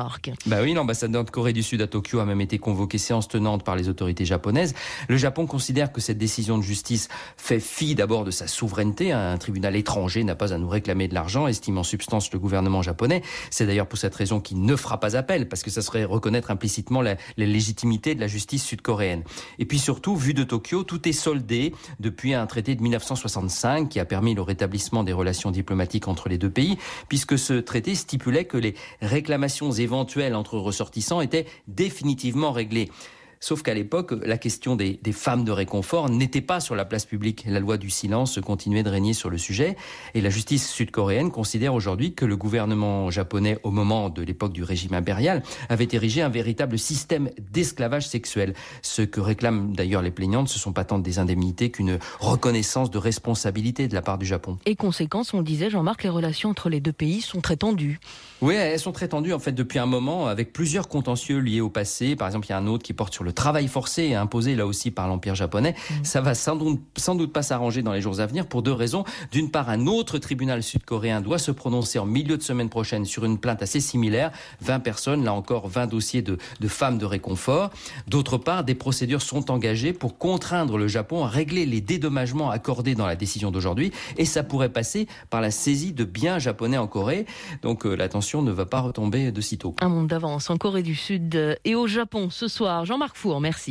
Jean-Marc. Oui, l'ambassadeur de Corée du Sud à Tokyo a même été convoqué séance tenante par les autorités japonaises. Le Japon considère que cette décision de justice fait fi d'abord de sa souveraineté. Un tribunal étranger n'a pas à nous réclamer de l'argent, estime en substance le gouvernement japonais. C'est d'ailleurs pour cette raison qu'il ne fera pas appel, parce que ça serait reconnaître implicitement la légitimité de la justice sud-coréenne. Et puis surtout, vu de Tokyo, tout est soldé depuis un traité de 1965 qui a permis le rétablissement des relations diplomatiques entre les deux pays, puisque ce traité stipulait que les réclamations éventuelles entre ressortissants étaient définitivement réglées. Sauf qu'à l'époque, la question des femmes de réconfort n'était pas sur la place publique. La loi du silence continuait de régner sur le sujet. Et la justice sud-coréenne considère aujourd'hui que le gouvernement japonais, au moment de l'époque du régime impérial, avait érigé un véritable système d'esclavage sexuel. Ce que réclament d'ailleurs les plaignantes, ce sont pas tant des indemnités qu'une reconnaissance de responsabilité de la part du Japon. Et conséquence, on le disait, Jean-Marc, les relations entre les deux pays sont très tendues. Oui, elles sont très tendues en fait depuis un moment, avec plusieurs contentieux liés au passé. Par exemple, il y a un autre qui porte sur le travail forcé imposé là aussi par l'Empire japonais. Ça va sans doute pas s'arranger dans les jours à venir pour deux raisons. D'une part, un autre tribunal sud-coréen doit se prononcer en milieu de semaine prochaine sur une plainte assez similaire. 20 personnes, là encore 20 dossiers de femmes de réconfort. D'autre part, des procédures sont engagées pour contraindre le Japon à régler les dédommagements accordés dans la décision d'aujourd'hui. Et ça pourrait passer par la saisie de biens japonais en Corée. Donc la tension ne va pas retomber de sitôt. Un monde d'avance en Corée du Sud et au Japon ce soir. Jean-Marc Four, merci.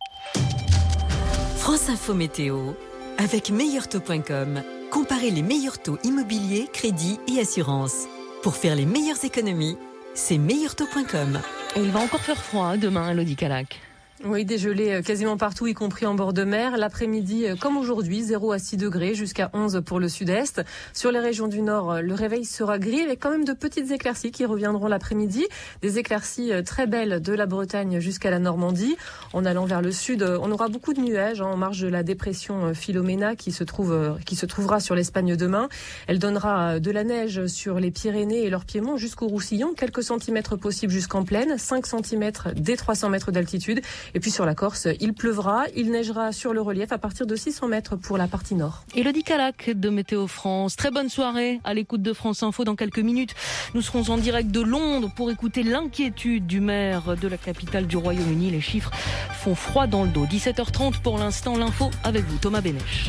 France Info Météo avec meilleurtaux.com. Comparez les meilleurs taux immobiliers, crédits et assurances. Pour faire les meilleures économies, c'est meilleurtaux.com. Et il va encore faire froid demain, Elodie Calac. Oui, des gelées quasiment partout, y compris en bord de mer. L'après-midi, comme aujourd'hui, 0 à 6 degrés, jusqu'à 11 pour le sud-est. Sur les régions du nord, le réveil sera gris, avec quand même de petites éclaircies qui reviendront l'après-midi. Des éclaircies très belles de la Bretagne jusqu'à la Normandie. En allant vers le sud, on aura beaucoup de nuages en marge de la dépression Philomena qui se trouvera sur l'Espagne demain. Elle donnera de la neige sur les Pyrénées et leur piémont jusqu'au Roussillon. Quelques centimètres possibles jusqu'en plaine, 5 centimètres dès 300 mètres d'altitude. Et puis sur la Corse, il pleuvra, il neigera sur le relief à partir de 600 mètres pour la partie nord. Elodie Calac de Météo France. Très bonne soirée à l'écoute de France Info. Dans quelques minutes, nous serons en direct de Londres pour écouter l'inquiétude du maire de la capitale du Royaume-Uni. Les chiffres font froid dans le dos. 17h30 pour l'instant, l'info avec vous, Thomas Bénèche.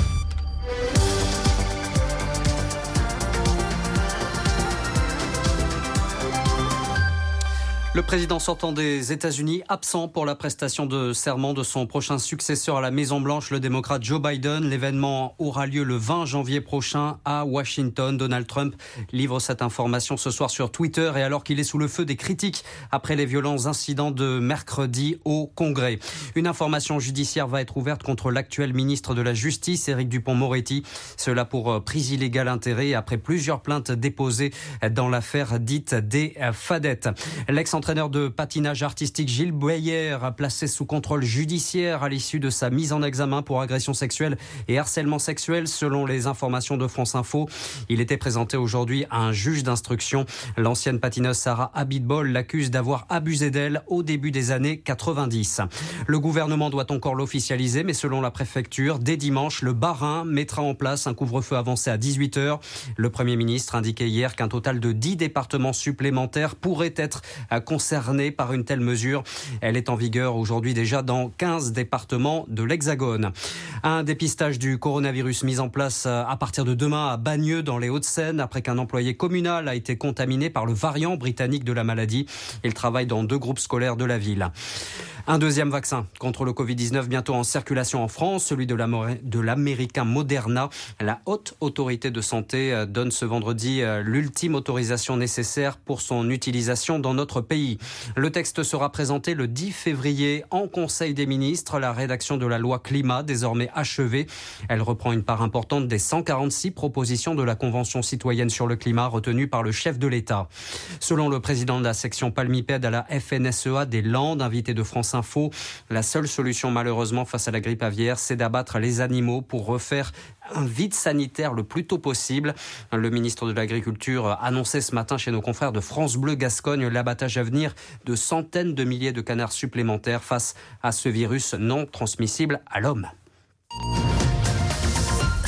Le président sortant des États-Unis, absent pour la prestation de serment de son prochain successeur à la Maison-Blanche, le démocrate Joe Biden. L'événement aura lieu le 20 janvier prochain à Washington. Donald Trump livre cette information ce soir sur Twitter et alors qu'il est sous le feu des critiques après les violents incidents de mercredi au Congrès. Une information judiciaire va être ouverte contre l'actuel ministre de la Justice, Éric Dupond-Moretti. Cela pour prise illégale intérêt après plusieurs plaintes déposées dans l'affaire dite des Fadettes. L'ex-entraîneur de patinage artistique Gilles Boyer a placé sous contrôle judiciaire à l'issue de sa mise en examen pour agression sexuelle et harcèlement sexuel selon les informations de France Info. Il était présenté aujourd'hui à un juge d'instruction. L'ancienne patineuse Sarah Abitbol l'accuse d'avoir abusé d'elle au début des années 90. Le gouvernement doit encore l'officialiser, mais selon la préfecture, dès dimanche, le Bas-Rhin mettra en place un couvre-feu avancé à 18h. Le Premier ministre indiquait hier qu'un total de 10 départements supplémentaires pourraient être concernés par une telle mesure. Elle est en vigueur aujourd'hui déjà dans 15 départements de l'Hexagone. Un dépistage du coronavirus mis en place à partir de demain à Bagneux dans les Hauts-de-Seine après qu'un employé communal a été contaminé par le variant britannique de la maladie. Il travaille dans 2 groupes scolaires de la ville. Un deuxième vaccin contre le Covid-19 bientôt en circulation en France, celui de l'américain Moderna. La Haute Autorité de Santé donne ce vendredi l'ultime autorisation nécessaire pour son utilisation dans notre pays. Le texte sera présenté le 10 février en Conseil des ministres. La rédaction de la loi climat, désormais achevée. Elle reprend une part importante des 146 propositions de la Convention citoyenne sur le climat retenues par le chef de l'État. Selon le président de la section palmipède à la FNSEA des Landes, invité de France Info, la seule solution malheureusement face à la grippe aviaire, c'est d'abattre les animaux pour refaire un vide sanitaire le plus tôt possible. Le ministre de l'Agriculture annonçait ce matin chez nos confrères de France Bleu Gascogne l'abattage à venir de centaines de milliers de canards supplémentaires face à ce virus non transmissible à l'homme.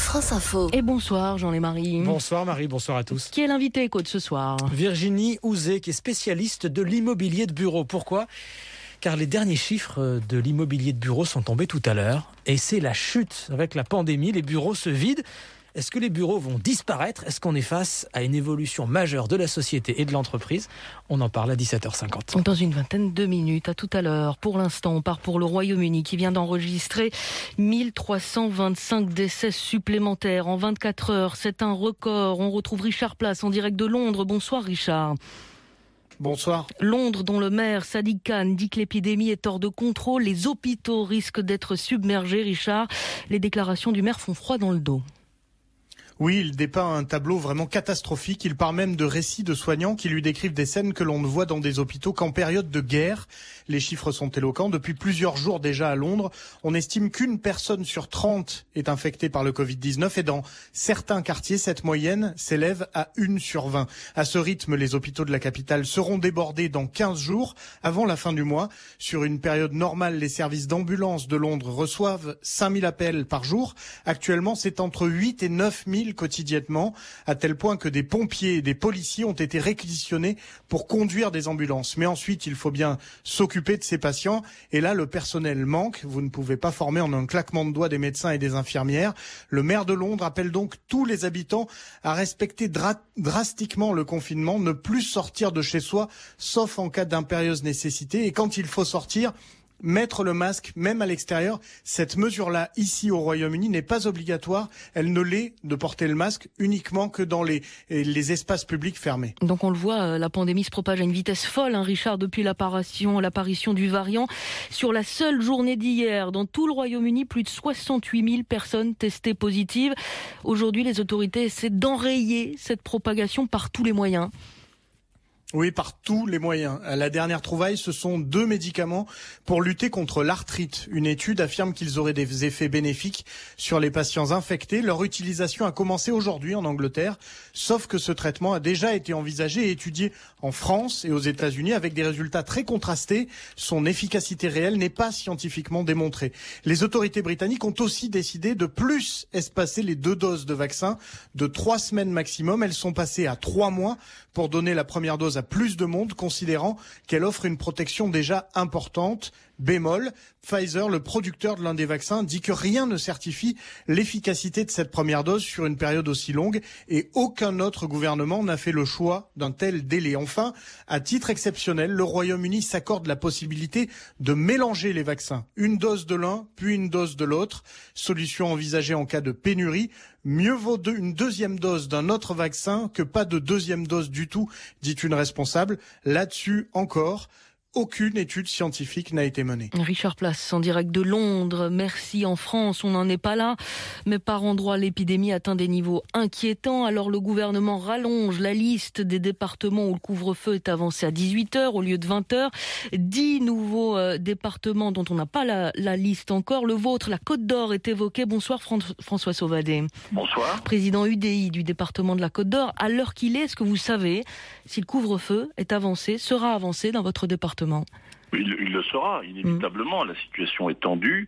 France Info. Et bonsoir Jean et Marie. Bonsoir Marie, bonsoir à tous. Qui est l'invité éco de ce soir ? Virginie Houzé, qui est spécialiste de l'immobilier de bureau. Pourquoi ? Car les derniers chiffres de l'immobilier de bureau sont tombés tout à l'heure. Et c'est la chute. Avec la pandémie, les bureaux se vident. Est-ce que les bureaux vont disparaître ? Est-ce qu'on est face à une évolution majeure de la société et de l'entreprise ? On en parle à 17h50. Dans une vingtaine de minutes, à tout à l'heure. Pour l'instant, on part pour le Royaume-Uni qui vient d'enregistrer 1325 décès supplémentaires en 24 heures. C'est un record. On retrouve Richard Place en direct de Londres. Bonsoir Richard. Bonsoir. Londres, dont le maire Sadiq Khan dit que l'épidémie est hors de contrôle. Les hôpitaux risquent d'être submergés, Richard. Les déclarations du maire font froid dans le dos. Oui, il dépeint un tableau vraiment catastrophique. Il part même de récits de soignants qui lui décrivent des scènes que l'on ne voit dans des hôpitaux qu'en période de guerre. Les chiffres sont éloquents. Depuis plusieurs jours déjà à Londres, on estime qu'une personne sur 30 est infectée par le Covid-19 et dans certains quartiers, cette moyenne s'élève à 1 sur 20. À ce rythme, les hôpitaux de la capitale seront débordés dans 15 jours avant la fin du mois. Sur une période normale, les services d'ambulance de Londres reçoivent 5000 appels par jour. Actuellement, c'est entre 8 et 9000 quotidiennement, à tel point que des pompiers et des policiers ont été réquisitionnés pour conduire des ambulances. Mais ensuite, il faut bien s'occuper de ces patients. Et là, le personnel manque. Vous ne pouvez pas former en un claquement de doigts des médecins et des infirmières. Le maire de Londres appelle donc tous les habitants à respecter drastiquement le confinement, ne plus sortir de chez soi, sauf en cas d'impérieuse nécessité. Et quand il faut sortir, mettre le masque, même à l'extérieur. Cette mesure-là, ici au Royaume-Uni, n'est pas obligatoire. Elle ne l'est de porter le masque uniquement que dans les espaces publics fermés. Donc on le voit, la pandémie se propage à une vitesse folle, Richard, depuis l'apparition du variant. Sur la seule journée d'hier, dans tout le Royaume-Uni, plus de 68 000 personnes testées positives. Aujourd'hui, les autorités essaient d'enrayer cette propagation par tous les moyens. Oui, par tous les moyens. La dernière trouvaille, ce sont 2 médicaments pour lutter contre l'arthrite. Une étude affirme qu'ils auraient des effets bénéfiques sur les patients infectés. Leur utilisation a commencé aujourd'hui en Angleterre, sauf que ce traitement a déjà été envisagé et étudié en France et aux États-Unis avec des résultats très contrastés. Son efficacité réelle n'est pas scientifiquement démontrée. Les autorités britanniques ont aussi décidé de plus espacer les 2 doses de vaccin de 3 semaines maximum. Elles sont passées à 3 mois pour donner la première dose à plus de monde, considérant qu'elle offre une protection déjà importante. Bémol, Pfizer, le producteur de l'un des vaccins, dit que rien ne certifie l'efficacité de cette première dose sur une période aussi longue et aucun autre gouvernement n'a fait le choix d'un tel délai. Enfin, à titre exceptionnel, le Royaume-Uni s'accorde la possibilité de mélanger les vaccins. Une dose de l'un, puis une dose de l'autre. Solution envisagée en cas de pénurie. Mieux vaut une deuxième dose d'un autre vaccin que pas de deuxième dose du tout, dit une responsable. Là-dessus encore, aucune étude scientifique n'a été menée. Richard Place, en direct de Londres. Merci. En France, on n'en est pas là. Mais par endroits, l'épidémie atteint des niveaux inquiétants. Alors le gouvernement rallonge la liste des départements où le couvre-feu est avancé à 18h au lieu de 20h. 10 nouveaux départements dont on n'a pas la liste encore. Le vôtre, la Côte d'Or, est évoqué. Bonsoir François Sauvadet. Bonsoir. Président UDI du département de la Côte d'Or. À l'heure qu'il est ce que vous savez si le couvre-feu est avancé, sera avancé dans votre département? Il le sera, inévitablement. La situation est tendue.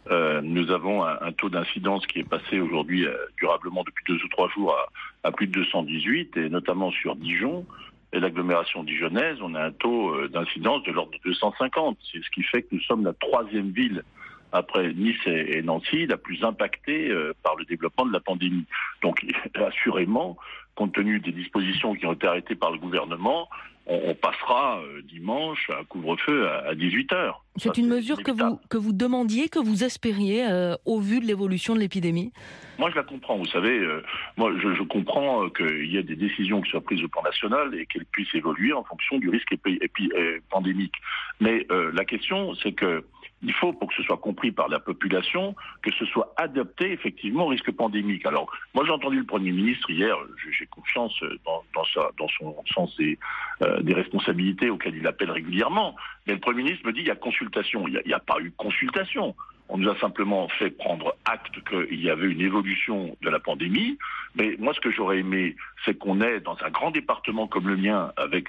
Nous avons un taux d'incidence qui est passé aujourd'hui durablement depuis 2 ou 3 jours à plus de 218, et notamment sur Dijon et l'agglomération dijonnaise, on a un taux d'incidence de l'ordre de 250. C'est ce qui fait que nous sommes la 3e ville après Nice et Nancy, la plus impactée par le développement de la pandémie. Donc assurément, compte tenu des dispositions qui ont été arrêtées par le gouvernement, on passera dimanche à un couvre-feu à 18h. C'est une mesure que vous demandiez, que vous espériez au vu de l'évolution de l'épidémie? Moi, je la comprends. Vous savez, moi, je comprends qu'il y ait des décisions qui soient prises au plan national et qu'elles puissent évoluer en fonction du risque pandémique. Mais la question, c'est que il faut, pour que ce soit compris par la population, que ce soit adapté effectivement au risque pandémique. Alors, moi j'ai entendu le Premier ministre hier, j'ai confiance dans son sens des responsabilités auxquelles il appelle régulièrement, mais le Premier ministre me dit il y a consultation. Il n'y a pas eu consultation. On nous a simplement fait prendre acte qu'il y avait une évolution de la pandémie. Mais moi, ce que j'aurais aimé, c'est qu'on ait, dans un grand département comme le mien, avec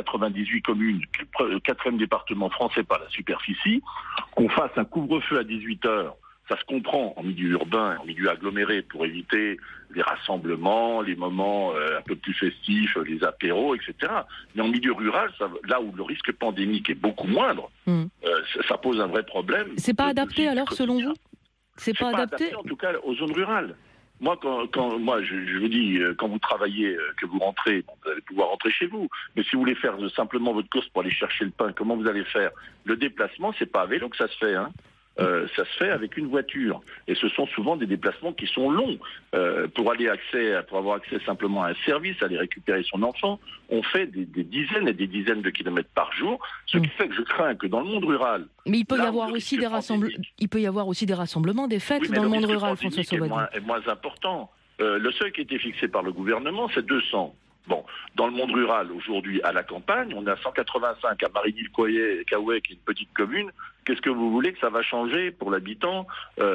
698 communes, le 4e département français par la superficie, qu'on fasse un couvre-feu à 18h Ça se comprend en milieu urbain, en milieu aggloméré, pour éviter les rassemblements, les moments un peu plus festifs, les apéros, etc. Mais en milieu rural, là où le risque pandémique est beaucoup moindre, ça pose un vrai problème. C'est pas adapté alors, selon vous ? C'est pas adapté en tout cas aux zones rurales. Moi, je vous dis, quand vous travaillez, que vous rentrez, vous allez pouvoir rentrer chez vous. Mais si vous voulez faire simplement votre course pour aller chercher le pain, comment vous allez faire ? Le déplacement, c'est pas à vélo que ça se fait, hein. Ça se fait avec une voiture. Et ce sont souvent des déplacements qui sont longs. Pour avoir accès simplement à un service, aller récupérer son enfant, on fait des dizaines et des dizaines de kilomètres par jour. Ce qui fait que je crains que dans le monde rural... Mais il peut y avoir aussi des rassemblements, des fêtes dans le monde rural, François Sauvadet. Est moins important. Le seuil qui a été fixé par le gouvernement, c'est 200. Bon, dans le monde rural, aujourd'hui, à la campagne, on est à 185 à Marigny-le-Couhouet, qui est une petite commune. Qu'est-ce que vous voulez que ça va changer pour l'habitant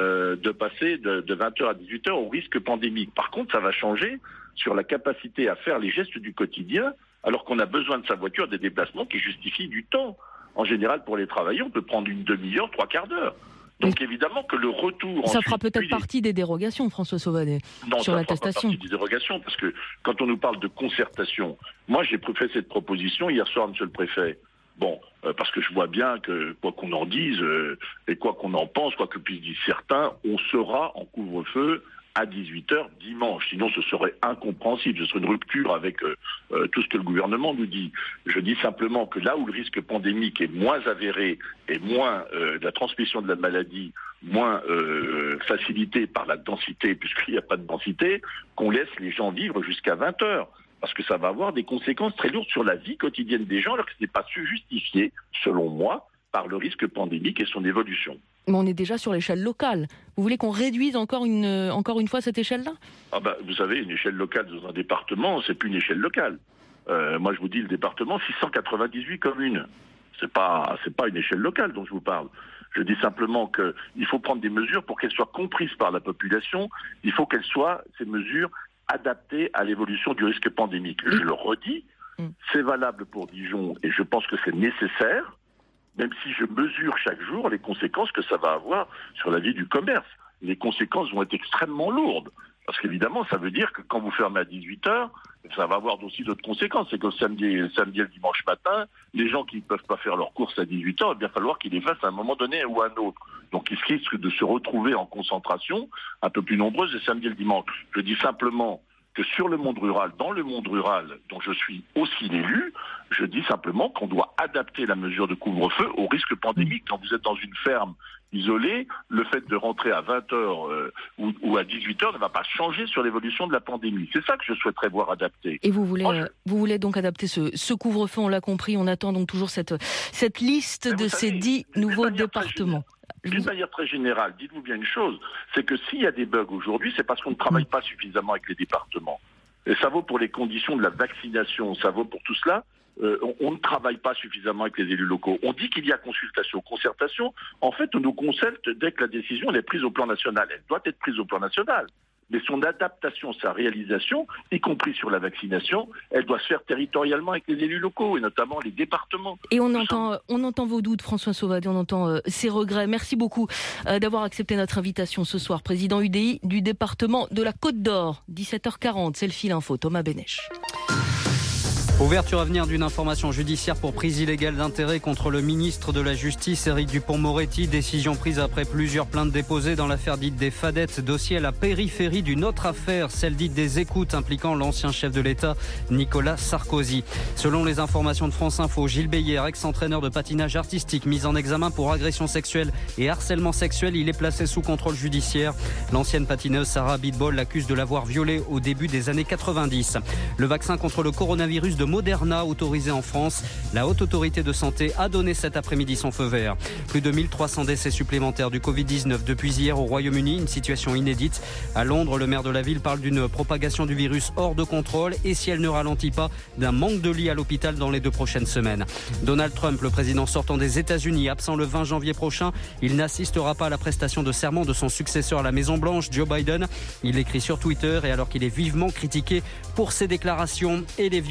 de passer de 20h à 18h au risque pandémique ? Par contre, ça va changer sur la capacité à faire les gestes du quotidien, alors qu'on a besoin de sa voiture, des déplacements qui justifient du temps. En général, pour les travailleurs, on peut prendre une demi-heure, 3/4 d'heure. Donc évidemment que le retour... Ça fera peut-être partie des dérogations, François Sauvadet, sur l'attestation. Non, ça fera pas partie des dérogations, parce que quand on nous parle de concertation, moi j'ai fait cette proposition hier soir, monsieur le préfet. Bon, parce que je vois bien que quoi qu'on en dise, et quoi qu'on en pense, quoi que puissent dire certains, on sera en couvre-feu à 18h dimanche. Sinon, ce serait incompréhensible. Ce serait une rupture avec tout ce que le gouvernement nous dit. Je dis simplement que là où le risque pandémique est moins avéré et moins la transmission de la maladie moins facilitée par la densité, puisqu'il n'y a pas de densité, qu'on laisse les gens vivre jusqu'à 20h. Parce que ça va avoir des conséquences très lourdes sur la vie quotidienne des gens, alors que ce n'est pas justifié, selon moi, par le risque pandémique et son évolution. Mais on est déjà sur l'échelle locale. Vous voulez qu'on réduise encore une fois cette échelle-là ? Vous savez, une échelle locale dans un département, c'est plus une échelle locale. Moi, je vous dis, le département, 698 communes. C'est pas une échelle locale dont je vous parle. Je dis simplement qu'il faut prendre des mesures pour qu'elles soient comprises par la population. Il faut qu'elles soient, ces mesures, adaptées à l'évolution du risque pandémique. Je le redis, c'est valable pour Dijon et je pense que c'est nécessaire, même si je mesure chaque jour les conséquences que ça va avoir sur la vie du commerce. Les conséquences vont être extrêmement lourdes. Parce qu'évidemment, ça veut dire que quand vous fermez à 18h, ça va avoir aussi d'autres conséquences. C'est que le samedi et le dimanche matin, les gens qui ne peuvent pas faire leurs courses à 18h, il va bien falloir qu'ils les fassent à un moment donné ou à un autre. Donc ils risquent de se retrouver en concentration un peu plus nombreuse le samedi et le dimanche. Je dis simplement que sur le monde rural, dans le monde rural dont je suis aussi l'élu, je dis simplement qu'on doit adapter la mesure de couvre-feu au risque pandémique. Quand vous êtes dans une ferme isolée, le fait de rentrer à 20h ou à 18h ne va pas changer sur l'évolution de la pandémie. C'est ça que je souhaiterais voir adapté. Et vous voulez donc adapter ce couvre-feu, on l'a compris, on attend donc toujours cette liste de ces 10 nouveaux départements. D'une manière très générale, dites-vous bien une chose, c'est que s'il y a des bugs aujourd'hui, c'est parce qu'on ne travaille pas suffisamment avec les départements. Et ça vaut pour les conditions de la vaccination, ça vaut pour tout cela. On ne travaille pas suffisamment avec les élus locaux. On dit qu'il y a consultation, concertation. En fait, on nous consulte dès que la décision est prise au plan national. Elle doit être prise au plan national. Mais son adaptation, sa réalisation, y compris sur la vaccination, elle doit se faire territorialement avec les élus locaux et notamment les départements. Et on entend vos doutes, François Sauvadet, on entend ses regrets. Merci beaucoup d'avoir accepté notre invitation ce soir. Président UDI du département de la Côte d'Or, 17h40, c'est le fil info, Thomas Bénèche. Ouverture à venir d'une information judiciaire pour prise illégale d'intérêt contre le ministre de la Justice, Éric Dupond-Moretti. Décision prise après plusieurs plaintes déposées dans l'affaire dite des Fadettes. Dossier à la périphérie d'une autre affaire, celle dite des écoutes impliquant l'ancien chef de l'État, Nicolas Sarkozy. Selon les informations de France Info, Gilles Beyer, ex-entraîneur de patinage artistique, mis en examen pour agression sexuelle et harcèlement sexuel, il est placé sous contrôle judiciaire. L'ancienne patineuse Sarah Abitbol l'accuse de l'avoir violée au début des années 90. Le vaccin contre le coronavirus de Moderna autorisé en France. La Haute Autorité de Santé a donné cet après-midi son feu vert. Plus de 1300 décès supplémentaires du Covid-19 depuis hier au Royaume-Uni, une situation inédite. À Londres, le maire de la ville parle d'une propagation du virus hors de contrôle et, si elle ne ralentit pas, d'un manque de lits à l'hôpital dans les 2 prochaines semaines. Donald Trump, le président sortant des États-Unis, absent le 20 janvier prochain. Il n'assistera pas à la prestation de serment de son successeur à la Maison-Blanche, Joe Biden. Il écrit sur Twitter et alors qu'il est vivement critiqué pour ses déclarations et les violences commises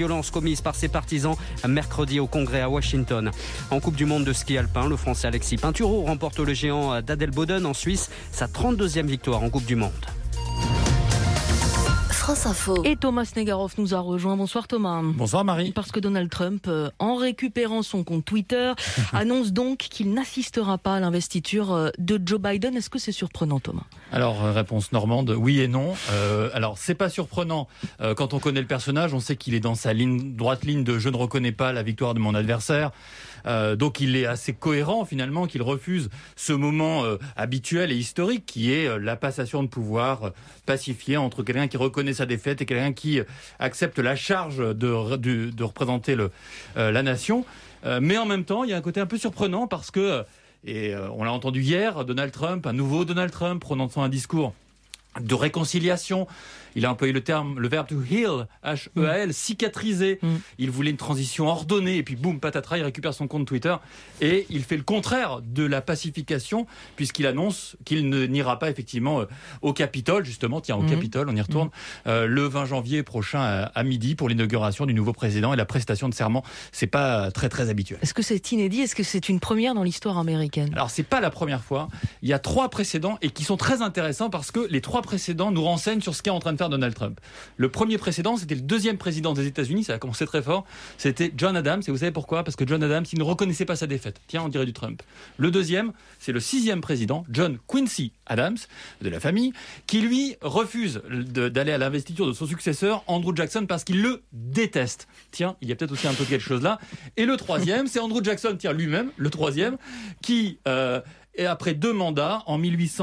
promise par ses partisans mercredi au Congrès à Washington. En Coupe du Monde de ski alpin, le Français Alexis Pinturault remporte le géant d'Adelboden en Suisse, sa 32e victoire en Coupe du Monde. France Info. Et Thomas Negaroff nous a rejoint. Bonsoir Thomas. Bonsoir Marie. Parce que Donald Trump, en récupérant son compte Twitter, annonce donc qu'il n'assistera pas à l'investiture de Joe Biden. Est-ce que c'est surprenant, Thomas ? Alors, réponse normande, oui et non. Alors, c'est pas surprenant. Quand on connaît le personnage, on sait qu'il est dans sa droite ligne de « je ne reconnais pas la victoire de mon adversaire ». Donc il est assez cohérent finalement qu'il refuse ce moment habituel et historique qui est la passation de pouvoir pacifiée entre quelqu'un qui reconnaît sa défaite et quelqu'un qui accepte la charge de représenter la nation. Mais en même temps, il y a un côté un peu surprenant parce que, et on l'a entendu hier, Donald Trump, un nouveau Donald Trump prononçant un discours de réconciliation. Il a employé le verbe to heal, H-E-A-L, cicatriser. Il voulait une transition ordonnée et puis boum, patatras, il récupère son compte Twitter et il fait le contraire de la pacification puisqu'il annonce qu'il n'ira pas effectivement au Capitole, justement, au Capitole, on y retourne, le 20 janvier prochain à midi pour l'inauguration du nouveau président et la prestation de serment. C'est pas très très habituel. Est-ce que c'est inédit ? Est-ce que c'est une première dans l'histoire américaine ? Alors c'est pas la première fois. Il y a 3 précédents et qui sont très intéressants parce que les 3 précédents nous renseignent sur ce qu'est en train de faire Donald Trump. Le premier précédent, c'était le 2e président des États-Unis, ça a commencé très fort, c'était John Adams, et vous savez pourquoi ? Parce que John Adams, il ne reconnaissait pas sa défaite. Tiens, on dirait du Trump. Le 2e, c'est le 6e président, John Quincy Adams, de la famille, qui lui refuse d'aller à l'investiture de son successeur, Andrew Jackson, parce qu'il le déteste. Tiens, il y a peut-être aussi un peu quelque chose là. Et le 3e, c'est Andrew Jackson, lui-même, le 3e, qui... et après 2 mandats, en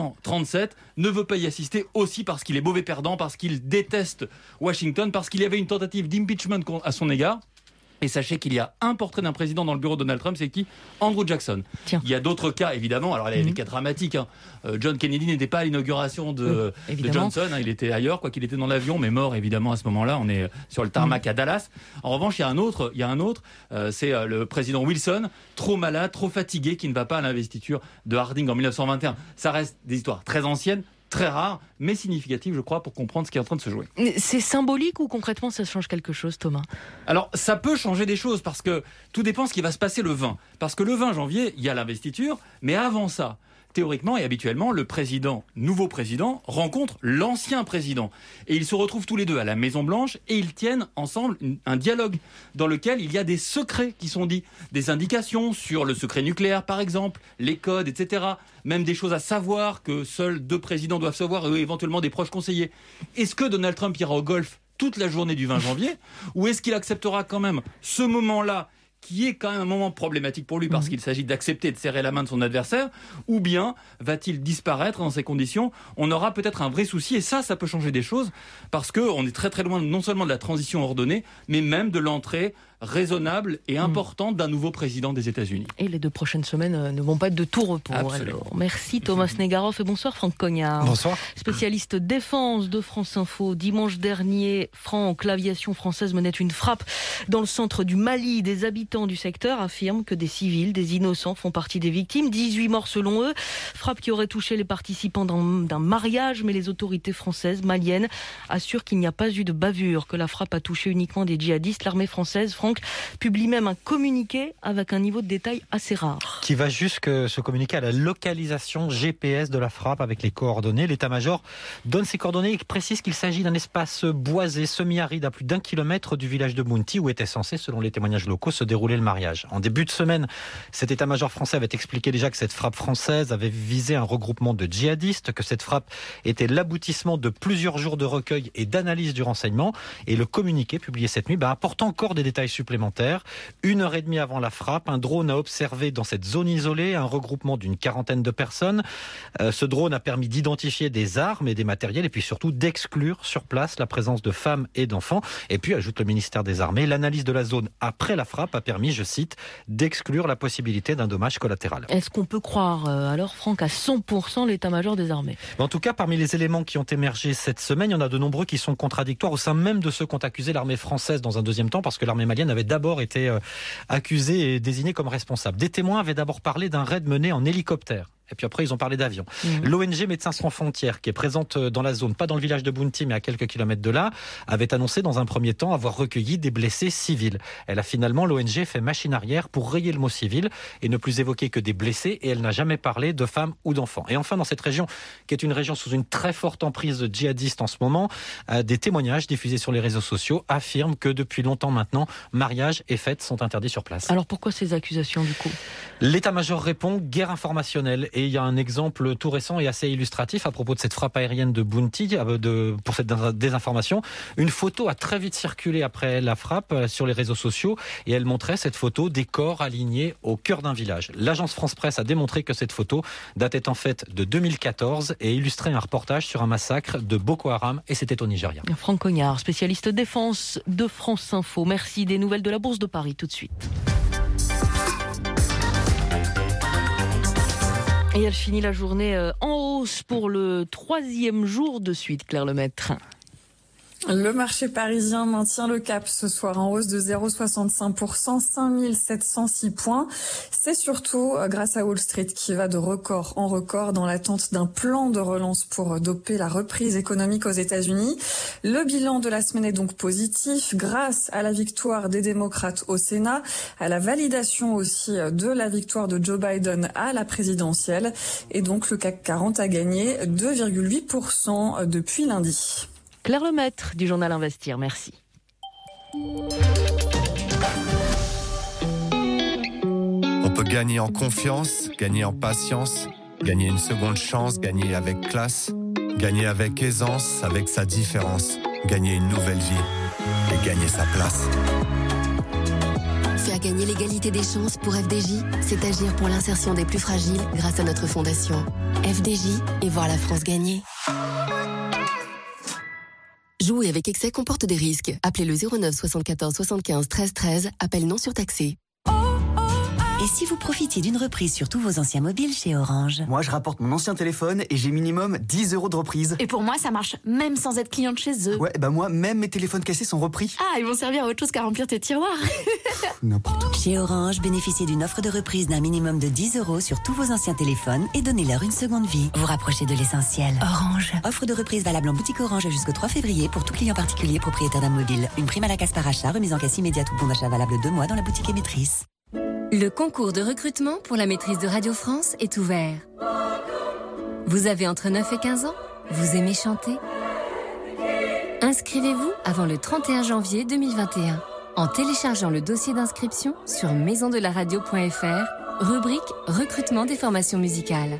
1837, ne veut pas y assister aussi parce qu'il est mauvais perdant, parce qu'il déteste Washington, parce qu'il y avait une tentative d'impeachment à son égard. Et sachez qu'il y a un portrait d'un président dans le bureau de Donald Trump, c'est qui ? Andrew Jackson. Tiens. Il y a d'autres cas, évidemment. Alors, il y a des cas dramatiques. John Kennedy n'était pas à l'inauguration de Johnson. Il était ailleurs, quoi qu'il était dans l'avion, mais mort, évidemment, à ce moment-là. On est sur le tarmac à Dallas. En revanche, il y a un autre. C'est le président Wilson, trop malade, trop fatigué, qui ne va pas à l'investiture de Harding en 1921. Ça reste des histoires très anciennes, très rare, mais significatif, je crois, pour comprendre ce qui est en train de se jouer. C'est symbolique ou concrètement ça change quelque chose, Thomas ? Alors, ça peut changer des choses parce que tout dépend de ce qui va se passer le 20. Parce que le 20 janvier, il y a l'investiture, mais avant ça, théoriquement et habituellement, le nouveau président, rencontre l'ancien président. Et ils se retrouvent tous les deux à la Maison-Blanche et ils tiennent ensemble un dialogue dans lequel il y a des secrets qui sont dits, des indications sur le secret nucléaire, par exemple, les codes, etc. Même des choses à savoir que seuls 2 présidents doivent savoir et éventuellement des proches conseillers. Est-ce que Donald Trump ira au golf toute la journée du 20 janvier ou est-ce qu'il acceptera quand même ce moment-là qui est quand même un moment problématique pour lui parce qu'il s'agit d'accepter de serrer la main de son adversaire, ou bien va-t-il disparaître dans ces conditions ? On aura peut-être un vrai souci, et ça peut changer des choses, parce qu'on est très très loin non seulement de la transition ordonnée, mais même de l'entrée raisonnable et importante d'un nouveau président des États-Unis. Et les 2 prochaines semaines ne vont pas être de tout repos. Alors. Merci Thomas Negaroff et bonsoir Franck Cognard. Bonsoir. Spécialiste défense de France Info. Dimanche dernier, Franck, l'aviation française menait une frappe dans le centre du Mali. Des habitants du secteur affirment que des civils, des innocents font partie des victimes. 18 morts selon eux. Frappe qui aurait touché les participants d'un mariage, mais les autorités françaises, maliennes, assurent qu'il n'y a pas eu de bavure, que la frappe a touché uniquement des djihadistes. L'armée française, Franck, publie même un communiqué avec un niveau de détail assez rare. Qui va jusque se communiquer à la localisation GPS de la frappe avec les coordonnées. L'état-major donne ses coordonnées et précise qu'il s'agit d'un espace boisé, semi-aride à plus d'1 kilomètre du village de Bounti où était censé, selon les témoignages locaux, se dérouler le mariage. En début de semaine, cet état-major français avait expliqué déjà que cette frappe française avait visé un regroupement de djihadistes, que cette frappe était l'aboutissement de plusieurs jours de recueil et d'analyse du renseignement. Et le communiqué publié cette nuit apporte encore des détails supplémentaires. 1h30 avant la frappe, un drone a observé dans cette zone isolée un regroupement d'une 40aine de personnes. Ce drone a permis d'identifier des armes et des matériels et puis surtout d'exclure sur place la présence de femmes et d'enfants. Et puis, ajoute le ministère des Armées, l'analyse de la zone après la frappe a permis, je cite, d'exclure la possibilité d'un dommage collatéral. Est-ce qu'on peut croire, alors Franck, à 100% l'état-major des armées ? En tout cas, parmi les éléments qui ont émergé cette semaine, il y en a de nombreux qui sont contradictoires au sein même de ceux qu'ont accusé l'armée française dans un deuxième temps, parce que l'armée malienne avait d'abord été accusée et désignée comme responsable. Des témoins avaient d'abord parlé d'un raid mené en hélicoptère Et puis après, ils ont parlé d'avions. L'ONG Médecins sans frontières, qui est présente dans la zone, pas dans le village de Bounti, mais à quelques kilomètres de là, avait annoncé dans un premier temps avoir recueilli des blessés civils. Elle a finalement, l'ONG, fait machine arrière pour rayer le mot civil et ne plus évoquer que des blessés, et elle n'a jamais parlé de femmes ou d'enfants. Et enfin, dans cette région, qui est une région sous une très forte emprise djihadiste en ce moment, des témoignages diffusés sur les réseaux sociaux affirment que depuis longtemps maintenant, mariages et fêtes sont interdits sur place. Alors pourquoi ces accusations du coup ? L'état-major répond guerre informationnelle. Et il y a un exemple tout récent et assez illustratif à propos de cette frappe aérienne de Bounti, pour cette désinformation. Une photo a très vite circulé après la frappe sur les réseaux sociaux et elle montrait cette photo des corps alignés au cœur d'un village. L'agence France Presse a démontré que cette photo datait en fait de 2014 et illustrait un reportage sur un massacre de Boko Haram, et c'était au Nigeria. Franck Cognard, spécialiste défense de France Info. Merci. Des nouvelles de la Bourse de Paris tout de suite. Et elle finit la journée en hausse pour le 3e jour de suite, Claire Lemaître. Le marché parisien maintient le cap ce soir en hausse de 0,65%, 5706 points. C'est surtout grâce à Wall Street qui va de record en record dans l'attente d'un plan de relance pour doper la reprise économique aux États-Unis. Le bilan de la semaine est donc positif grâce à la victoire des démocrates au Sénat, à la validation aussi de la victoire de Joe Biden à la présidentielle. Et donc le CAC 40 a gagné 2,8% depuis lundi. Claire Lemaître du journal Investir, merci. On peut gagner en confiance, gagner en patience, gagner une seconde chance, gagner avec classe, gagner avec aisance, avec sa différence, gagner une nouvelle vie et gagner sa place. Faire gagner l'égalité des chances pour FDJ, c'est agir pour l'insertion des plus fragiles grâce à notre fondation. FDJ et voir la France gagner. Jouer avec excès comporte des risques. Appelez le 09 74 75 13 13, appel non surtaxé. Et si vous profitiez d'une reprise sur tous vos anciens mobiles chez Orange ? Moi, je rapporte mon ancien téléphone et j'ai minimum 10 € de reprise. Et pour moi, ça marche même sans être cliente chez eux. Ouais, bah moi, même mes téléphones cassés sont repris. Ah, ils vont servir à autre chose qu'à remplir tes tiroirs. N'importe quoi. Chez Orange, bénéficiez d'une offre de reprise d'un minimum de 10 € sur tous vos anciens téléphones et donnez-leur une seconde vie. Vous rapprochez de l'essentiel. Orange. Offre de reprise valable en boutique Orange jusqu'au 3 février pour tout client particulier propriétaire d'un mobile. Une prime à la casse par achat, remise en casse immédiate ou bon d'achat valable 2 mois dans la boutique émettrice. Le concours de recrutement pour la maîtrise de Radio France est ouvert. Vous avez entre 9 et 15 ans ? Vous aimez chanter ? Inscrivez-vous avant le 31 janvier 2021 en téléchargeant le dossier d'inscription sur maisondelaradio.fr, rubrique recrutement des formations musicales.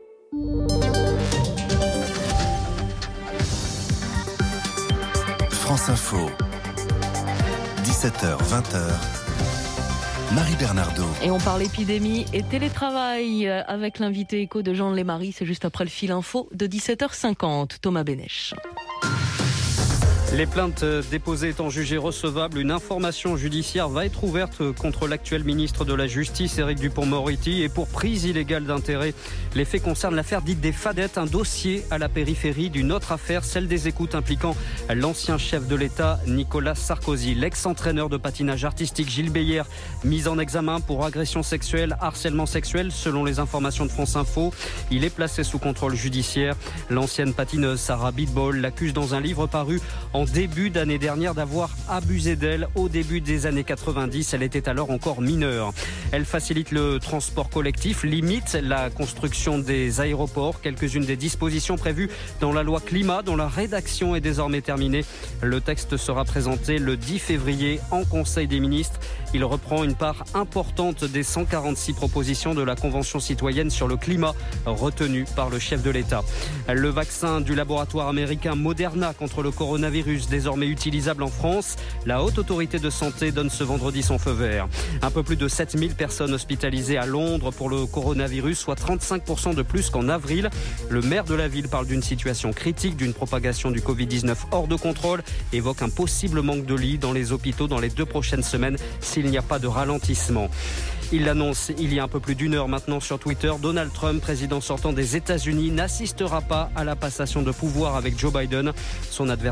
France Info, 17h, 20h. Marie Bernardo. Et on parle épidémie et télétravail avec l'invité éco de Jean Lémarie. C'est juste après le fil info de 17h50. Thomas Bénèche. Les plaintes déposées étant jugées recevables, une information judiciaire va être ouverte contre l'actuel ministre de la Justice, Éric Dupond-Moretti, et pour prise illégale d'intérêt. Les faits concernent l'affaire dite des Fadettes, un dossier à la périphérie d'une autre affaire, celle des écoutes impliquant l'ancien chef de l'État, Nicolas Sarkozy. L'ex-entraîneur de patinage artistique Gilles Beyer, mis en examen pour agression sexuelle, harcèlement sexuel, selon les informations de France Info. Il est placé sous contrôle judiciaire. L'ancienne patineuse Sarah Bitbol l'accuse dans un livre paru en début d'année dernière d'avoir abusé d'elle au début des années 90. Elle était alors encore mineure. Elle facilite le transport collectif, limite la construction des aéroports. Quelques-unes des dispositions prévues dans la loi climat, dont la rédaction est désormais terminée. Le texte sera présenté le 10 février en Conseil des ministres. Il reprend une part importante des 146 propositions de la Convention citoyenne sur le climat retenues par le chef de l'État. Le vaccin du laboratoire américain Moderna contre le coronavirus, désormais utilisable en France. La Haute Autorité de Santé donne ce vendredi son feu vert. Un peu plus de 7000 personnes hospitalisées à Londres pour le coronavirus, soit 35% de plus qu'en avril. Le maire de la ville parle d'une situation critique, d'une propagation du Covid-19 hors de contrôle, évoque un possible manque de lits dans les hôpitaux dans les 2 prochaines semaines s'il n'y a pas de ralentissement. Il l'annonce il y a un peu plus d'1 heure maintenant sur Twitter. Donald Trump, président sortant des États-Unis, n'assistera pas à la passation de pouvoir avec Joe Biden. Son adversaire démocrate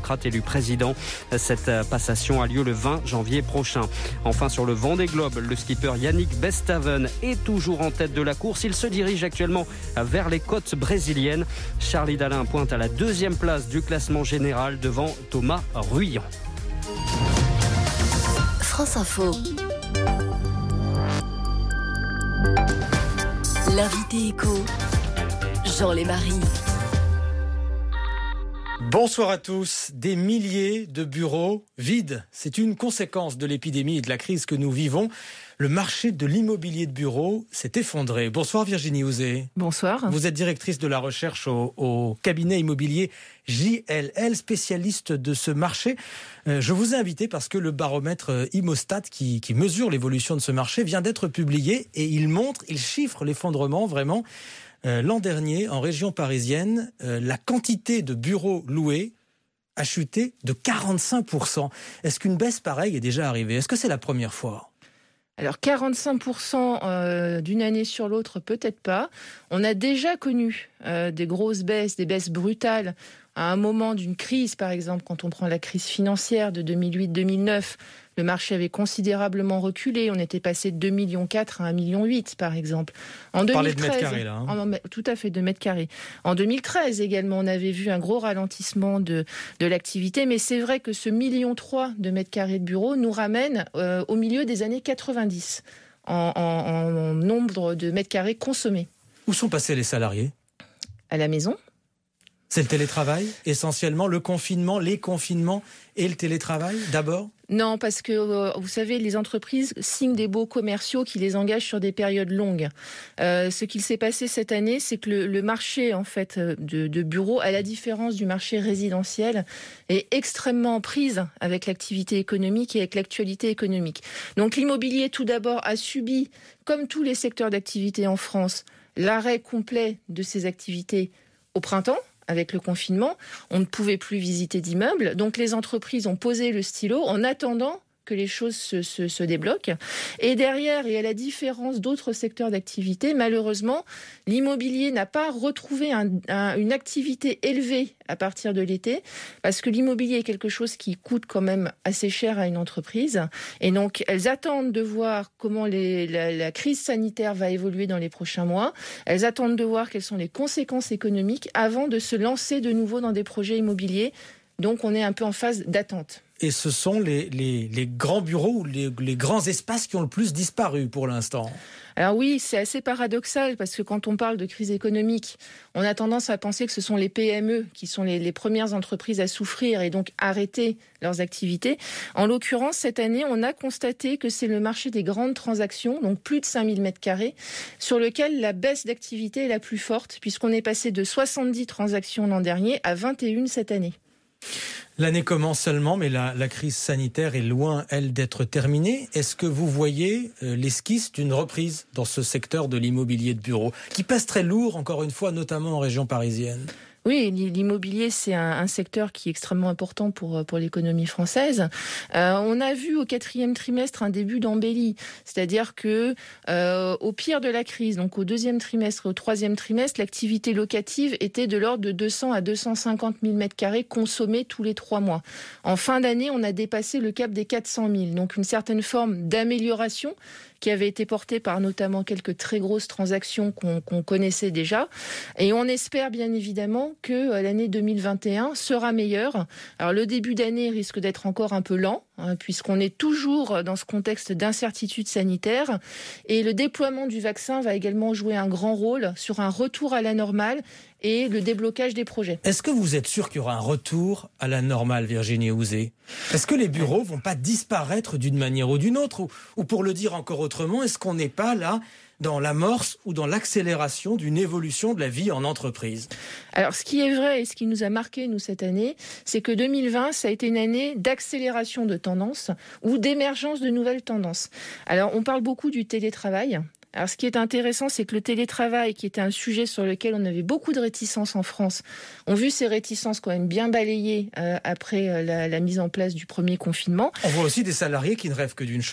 démocrate élu président. Cette passation a lieu le 20 janvier prochain. Enfin, sur le Vendée Globe, le skipper Yannick Bestaven est toujours en tête de la course. Il se dirige actuellement vers les côtes brésiliennes. Charlie Dalin pointe à la 2e place du classement général devant Thomas Ruyant. France Info. L'invité écho, Jean Lémarie. Bonsoir à tous. Des milliers de bureaux vides. C'est une conséquence de l'épidémie et de la crise que nous vivons. Le marché de l'immobilier de bureaux s'est effondré. Bonsoir Virginie Houzé. Bonsoir. Vous êtes directrice de la recherche au cabinet immobilier JLL, spécialiste de ce marché. Je vous ai invité parce que le baromètre Immostat qui mesure l'évolution de ce marché vient d'être publié et il chiffre l'effondrement vraiment. L'an dernier, en région parisienne, la quantité de bureaux loués a chuté de 45%. Est-ce qu'une baisse pareille est déjà arrivée ? Est-ce que c'est la première fois ? Alors 45% d'une année sur l'autre, peut-être pas. On a déjà connu des grosses baisses, des baisses brutales à un moment d'une crise, par exemple, quand on prend la crise financière de 2008-2009. Le marché avait considérablement reculé. On était passé de 2,4 millions à 1,8 million, par exemple. En 2013, parlait de mètres carrés, là. Tout à fait, de mètres carrés. En 2013 également, on avait vu un gros ralentissement de l'activité. Mais c'est vrai que ce 1,3 million de mètres carrés de bureaux nous ramène au milieu des années 90 en nombre de mètres carrés consommés. Où sont passés les salariés ? À la maison. C'est le télétravail, essentiellement, le confinement, les confinements et le télétravail, d'abord ? Non, parce que, vous savez, les entreprises signent des baux commerciaux qui les engagent sur des périodes longues. Ce qu'il s'est passé cette année, c'est que le marché en fait, de bureaux, à la différence du marché résidentiel, est extrêmement en prise avec l'activité économique et avec l'actualité économique. Donc l'immobilier, tout d'abord, a subi, comme tous les secteurs d'activité en France, l'arrêt complet de ses activités au printemps. Avec le confinement, on ne pouvait plus visiter d'immeubles. Donc les entreprises ont posé le stylo en attendant que les choses se débloquent. Et derrière, et à la différence d'autres secteurs d'activité, malheureusement, l'immobilier n'a pas retrouvé une activité élevée à partir de l'été, parce que l'immobilier est quelque chose qui coûte quand même assez cher à une entreprise. Et donc, elles attendent de voir comment la crise sanitaire va évoluer dans les prochains mois. Elles attendent de voir quelles sont les conséquences économiques avant de se lancer de nouveau dans des projets immobiliers. Donc, on est un peu en phase d'attente. Et ce sont les grands bureaux ou les grands espaces qui ont le plus disparu pour l'instant. Alors oui, c'est assez paradoxal parce que quand on parle de crise économique, on a tendance à penser que ce sont les PME qui sont les premières entreprises à souffrir et donc arrêter leurs activités. En l'occurrence, cette année, on a constaté que c'est le marché des grandes transactions, donc plus de 5000 m², sur lequel la baisse d'activité est la plus forte puisqu'on est passé de 70 transactions l'an dernier à 21 cette année. L'année commence seulement, mais la crise sanitaire est loin, elle, d'être terminée. Est-ce que vous voyez l'esquisse d'une reprise dans ce secteur de l'immobilier de bureau, qui pèse très lourd, encore une fois, notamment en région parisienne ? Oui, l'immobilier, c'est un secteur qui est extrêmement important pour l'économie française. On a vu au 4e trimestre un début d'embellie, c'est-à-dire que au pire de la crise, donc au 2e trimestre et au 3e trimestre, l'activité locative était de l'ordre de 200 à 250 000 m² consommés tous les 3 mois. En fin d'année, on a dépassé le cap des 400 000, donc une certaine forme d'amélioration qui avait été portée par notamment quelques très grosses transactions qu'on connaissait déjà. Et on espère bien évidemment que l'année 2021 sera meilleure. Alors le début d'année risque d'être encore un peu lent, puisqu'on est toujours dans ce contexte d'incertitude sanitaire. Et le déploiement du vaccin va également jouer un grand rôle sur un retour à la normale et le déblocage des projets. Est-ce que vous êtes sûr qu'il y aura un retour à la normale, Virginie Houzé ? Est-ce que les bureaux vont pas disparaître d'une manière ou d'une autre ? Ou pour le dire encore autrement, est-ce qu'on n'est pas là dans l'amorce ou dans l'accélération d'une évolution de la vie en entreprise ? Alors, ce qui est vrai et ce qui nous a marqué, nous, cette année, c'est que 2020, ça a été une année d'accélération de tendances ou d'émergence de nouvelles tendances. Alors, on parle beaucoup du télétravail. Alors, ce qui est intéressant, c'est que le télétravail, qui était un sujet sur lequel on avait beaucoup de réticences en France, ont vu ces réticences quand même bien balayées après la mise en place du premier confinement. On voit aussi des salariés qui ne rêvent que d'une chose,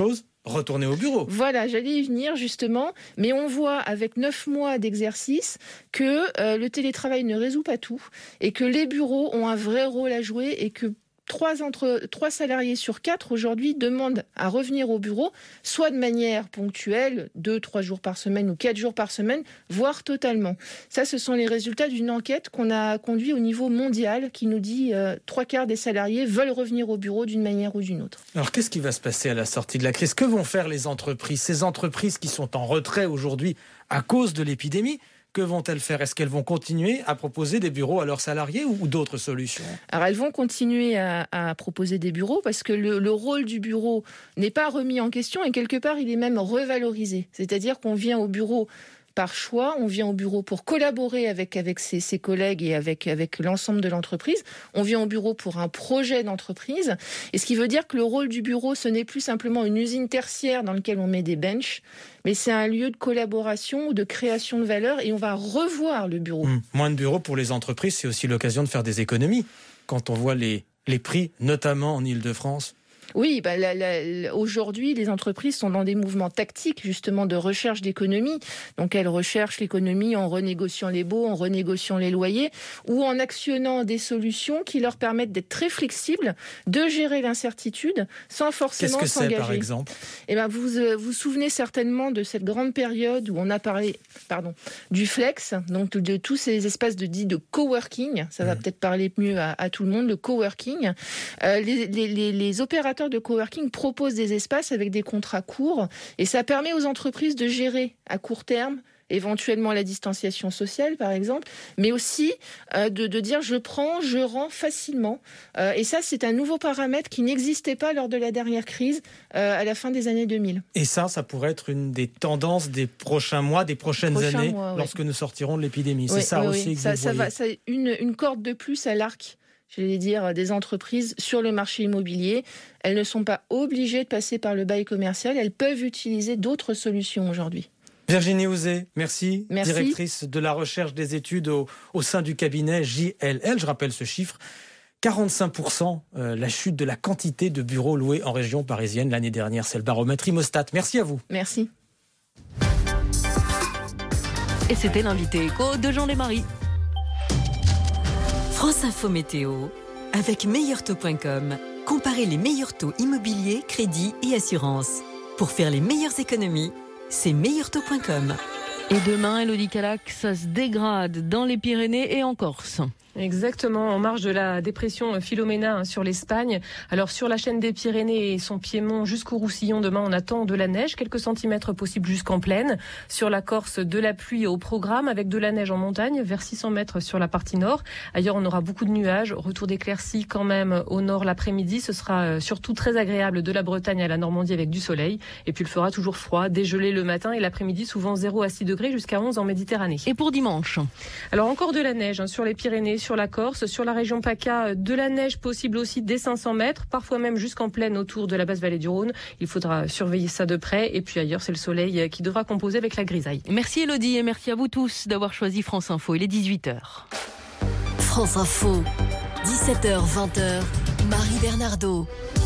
retourner au bureau. Voilà, j'allais y venir justement, mais on voit avec 9 mois d'exercice que le télétravail ne résout pas tout et que les bureaux ont un vrai rôle à jouer et que 3 salariés sur 4 aujourd'hui demandent à revenir au bureau, soit de manière ponctuelle, 2-3 jours par semaine ou 4 jours par semaine, voire totalement. Ça, ce sont les résultats d'une enquête qu'on a conduite au niveau mondial qui nous dit 3/4 des salariés veulent revenir au bureau d'une manière ou d'une autre. Alors, qu'est-ce qui va se passer à la sortie de la crise ? Que vont faire les entreprises ? Ces entreprises qui sont en retrait aujourd'hui à cause de l'épidémie, que vont-elles faire ? Est-ce qu'elles vont continuer à proposer des bureaux à leurs salariés ou d'autres solutions ? Alors elles vont continuer à proposer des bureaux parce que le rôle du bureau n'est pas remis en question et quelque part il est même revalorisé. C'est-à-dire qu'on vient au bureau par choix, on vient au bureau pour collaborer avec ses collègues et avec l'ensemble de l'entreprise. On vient au bureau pour un projet d'entreprise. Et ce qui veut dire que le rôle du bureau, ce n'est plus simplement une usine tertiaire dans laquelle on met des benches, mais c'est un lieu de collaboration ou de création de valeur et on va revoir le bureau. Moins de bureaux pour les entreprises, c'est aussi l'occasion de faire des économies. Quand on voit les prix, notamment en Ile-de-France. Oui, aujourd'hui, les entreprises sont dans des mouvements tactiques, justement, de recherche d'économie. Donc, elles recherchent l'économie en renégociant les baux, en renégociant les loyers, ou en actionnant des solutions qui leur permettent d'être très flexibles, de gérer l'incertitude, sans forcément s'engager. Qu'est-ce que c'est, par exemple ? Vous vous souvenez certainement de cette grande période où on a parlé, du flex, donc de tous ces espaces de coworking. Ça va peut-être parler mieux à tout le monde, le coworking. Les opérateurs de coworking proposent des espaces avec des contrats courts et ça permet aux entreprises de gérer à court terme éventuellement la distanciation sociale par exemple, mais aussi de dire je rends facilement. Et ça, c'est un nouveau paramètre qui n'existait pas lors de la dernière crise à la fin des années 2000. Et ça pourrait être une des tendances des prochains mois, des prochaines années, lorsque nous sortirons de l'épidémie. C'est ça aussi que vous voyez. C'est une corde de plus à l'arc, j'allais dire, des entreprises sur le marché immobilier. Elles ne sont pas obligées de passer par le bail commercial. Elles peuvent utiliser d'autres solutions aujourd'hui. Virginie Houzé, merci. Directrice de la recherche des études au sein du cabinet JLL. Je rappelle ce chiffre, 45% la chute de la quantité de bureaux loués en région parisienne l'année dernière. C'est le baromètre Imostat. Merci à vous. Merci. Et c'était l'invité éco de Jean Desmaris. France Info Météo, avec meilleurtaux.com. Comparez les meilleurs taux immobiliers, crédits et assurances. Pour faire les meilleures économies, c'est meilleurtaux.com. Et demain, Elodie Calac, ça se dégrade dans les Pyrénées et en Corse. Exactement, en marge de la dépression Philomena sur l'Espagne. Alors sur la chaîne des Pyrénées et son piémont jusqu'au Roussillon, demain on attend de la neige, quelques centimètres possibles jusqu'en plaine. Sur la Corse, de la pluie au programme avec de la neige en montagne, vers 600 mètres sur la partie nord. Ailleurs on aura beaucoup de nuages, retour d'éclaircies quand même au nord l'après-midi. Ce sera surtout très agréable de la Bretagne à la Normandie avec du soleil. Et puis il fera toujours froid, dégelé le matin et l'après-midi, souvent 0 à 6 degrés jusqu'à 11 en Méditerranée. Et pour dimanche ? Alors encore de la neige sur les Pyrénées, sur la Corse, sur la région PACA, de la neige possible aussi dès 500 mètres, parfois même jusqu'en plaine autour de la basse vallée du Rhône. Il faudra surveiller ça de près. Et puis ailleurs, c'est le soleil qui devra composer avec la grisaille. Merci Elodie et merci à vous tous d'avoir choisi France Info. Il est 18h. France Info, 17h, 20h, Marie Bernardo.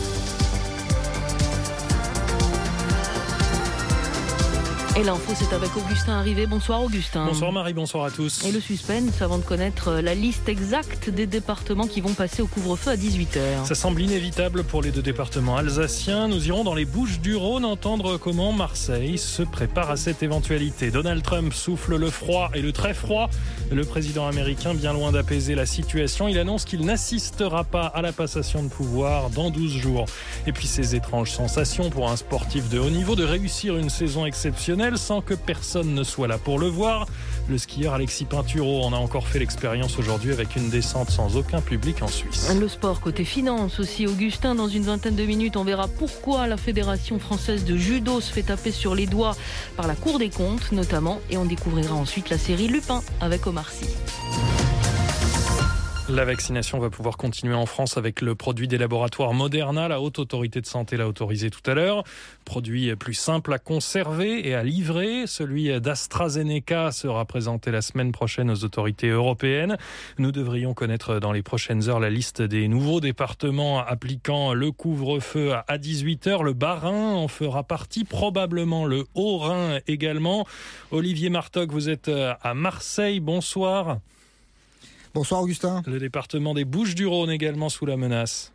Et l'info, c'est avec Augustin Arrivé. Bonsoir Augustin. Bonsoir Marie, bonsoir à tous. Et le suspense avant de connaître la liste exacte des départements qui vont passer au couvre-feu à 18h. Ça semble inévitable pour les deux départements alsaciens. Nous irons dans les Bouches-du-Rhône entendre comment Marseille se prépare à cette éventualité. Donald Trump souffle le froid et le très froid. Le président américain, bien loin d'apaiser la situation, il annonce qu'il n'assistera pas à la passation de pouvoir dans 12 jours. Et puis ces étranges sensations pour un sportif de haut niveau de réussir une saison exceptionnelle sans que personne ne soit là pour le voir. Le skieur Alexis Pinturo en a encore fait l'expérience aujourd'hui avec une descente sans aucun public en Suisse. Le sport côté finance aussi, Augustin. Dans une vingtaine de minutes, on verra pourquoi la Fédération française de judo se fait taper sur les doigts par la Cour des comptes notamment. Et on découvrira ensuite la série Lupin avec Omar Sy. La vaccination va pouvoir continuer en France avec le produit des laboratoires Moderna. La Haute Autorité de Santé l'a autorisé tout à l'heure. Produit plus simple à conserver et à livrer. Celui d'AstraZeneca sera présenté la semaine prochaine aux autorités européennes. Nous devrions connaître dans les prochaines heures la liste des nouveaux départements appliquant le couvre-feu à 18h. Le Bas-Rhin en fera partie, probablement le Haut-Rhin également. Olivier Martoc, vous êtes à Marseille. Bonsoir. Bonsoir Augustin. Le département des Bouches-du-Rhône également sous la menace.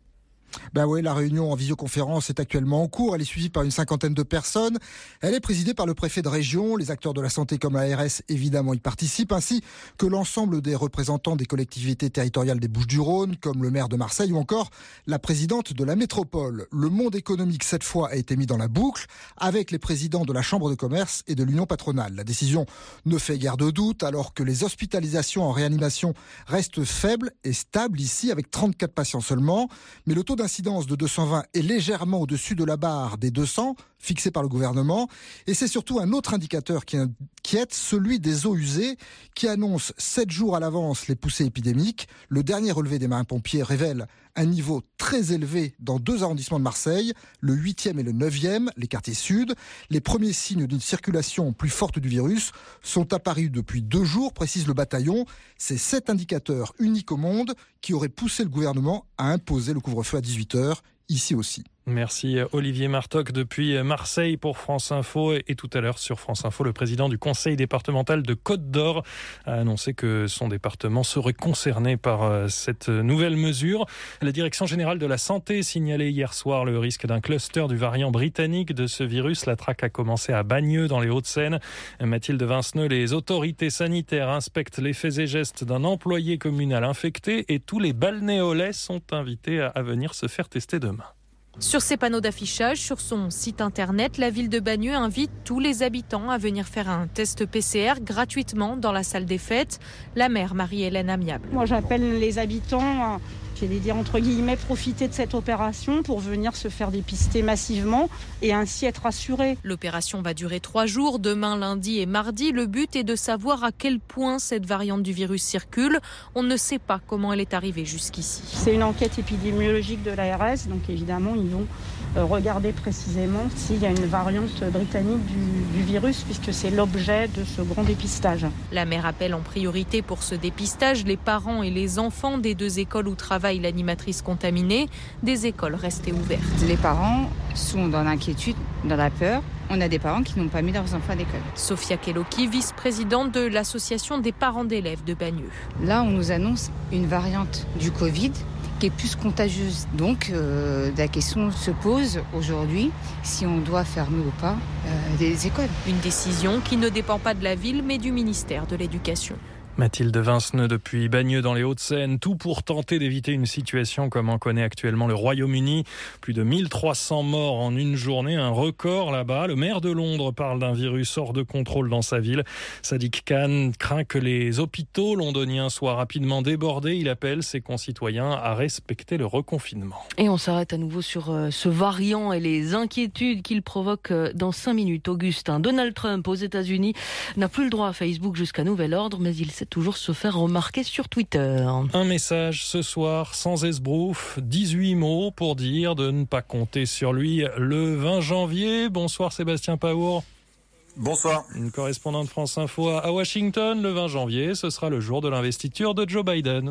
Ben oui, la réunion en visioconférence est actuellement en cours. Elle est suivie par une 50aine de personnes. Elle est présidée par le préfet de région. Les acteurs de la santé comme l'ARS, évidemment, y participent, ainsi que l'ensemble des représentants des collectivités territoriales des Bouches-du-Rhône, comme le maire de Marseille ou encore la présidente de la métropole. Le monde économique, cette fois, a été mis dans la boucle avec les présidents de la Chambre de commerce et de l'Union patronale. La décision ne fait guère de doute, alors que les hospitalisations en réanimation restent faibles et stables ici, avec 34 patients seulement. Mais le taux d'incidence de 220 est légèrement au-dessus de la barre des 200 fixée par le gouvernement. Et c'est surtout un autre indicateur qui inquiète, celui des eaux usées, qui annonce 7 jours à l'avance les poussées épidémiques. Le dernier relevé des marins-pompiers révèle un niveau très élevé dans 2 arrondissements de Marseille, le 8e et le 9e, les quartiers sud. Les premiers signes d'une circulation plus forte du virus sont apparus depuis 2 jours, précise le bataillon. C'est cet indicateur unique au monde qui aurait poussé le gouvernement à imposer le couvre-feu à 18h, ici aussi. Merci Olivier Martoc depuis Marseille pour France Info. Et tout à l'heure sur France Info, le président du conseil départemental de Côte-d'Or a annoncé que son département serait concerné par cette nouvelle mesure. La direction générale de la santé signalait hier soir le risque d'un cluster du variant britannique de ce virus. La traque a commencé à Bagneux dans les Hauts-de-Seine. Mathilde Vinceneux, les autorités sanitaires inspectent les faits et gestes d'un employé communal infecté et tous les balnéolais sont invités à venir se faire tester demain. Sur ses panneaux d'affichage, sur son site internet, la ville de Bagneux invite tous les habitants à venir faire un test PCR gratuitement dans la salle des fêtes. La maire Marie-Hélène Amiable. Moi j'appelle les habitants, j'allais dire entre guillemets, profiter de cette opération pour venir se faire dépister massivement et ainsi être assurés. L'opération va durer 3 jours, demain, lundi et mardi. Le but est de savoir à quel point cette variante du virus circule. On ne sait pas comment elle est arrivée jusqu'ici. C'est une enquête épidémiologique de l'ARS, donc évidemment ils vont regarder précisément s'il y a une variante britannique du virus, puisque c'est l'objet de ce grand dépistage. La maire appelle en priorité pour ce dépistage les parents et les enfants des 2 écoles où travaille l'animatrice contaminée, des écoles restées ouvertes. Les parents sont dans l'inquiétude, dans la peur. On a des parents qui n'ont pas mis leurs enfants à l'école. Sophia Keloki, vice-présidente de l'association des parents d'élèves de Bagneux. Là, on nous annonce une variante du Covid qui est plus contagieuse. Donc, la question se pose aujourd'hui si on doit fermer ou pas des écoles. Une décision qui ne dépend pas de la ville, mais du ministère de l'Éducation. Mathilde Vinceneux depuis Bagneux dans les Hauts-de-Seine, tout pour tenter d'éviter une situation comme en connaît actuellement le Royaume-Uni. Plus de 1300 morts en une journée, un record là-bas. Le maire de Londres parle d'un virus hors de contrôle dans sa ville. Sadiq Khan craint que les hôpitaux londoniens soient rapidement débordés. Il appelle ses concitoyens à respecter le reconfinement. Et on s'arrête à nouveau sur ce variant et les inquiétudes qu'il provoque dans 5 minutes. Augustin, Donald Trump aux États-Unis n'a plus le droit à Facebook jusqu'à nouvel ordre, mais il sait toujours se faire remarquer sur Twitter. Un message ce soir sans esbrouf, 18 mots pour dire de ne pas compter sur lui le 20 janvier. Bonsoir Sébastien Paour. Bonsoir. Une correspondante France Info à Washington. Le 20 janvier, ce sera le jour de l'investiture de Joe Biden.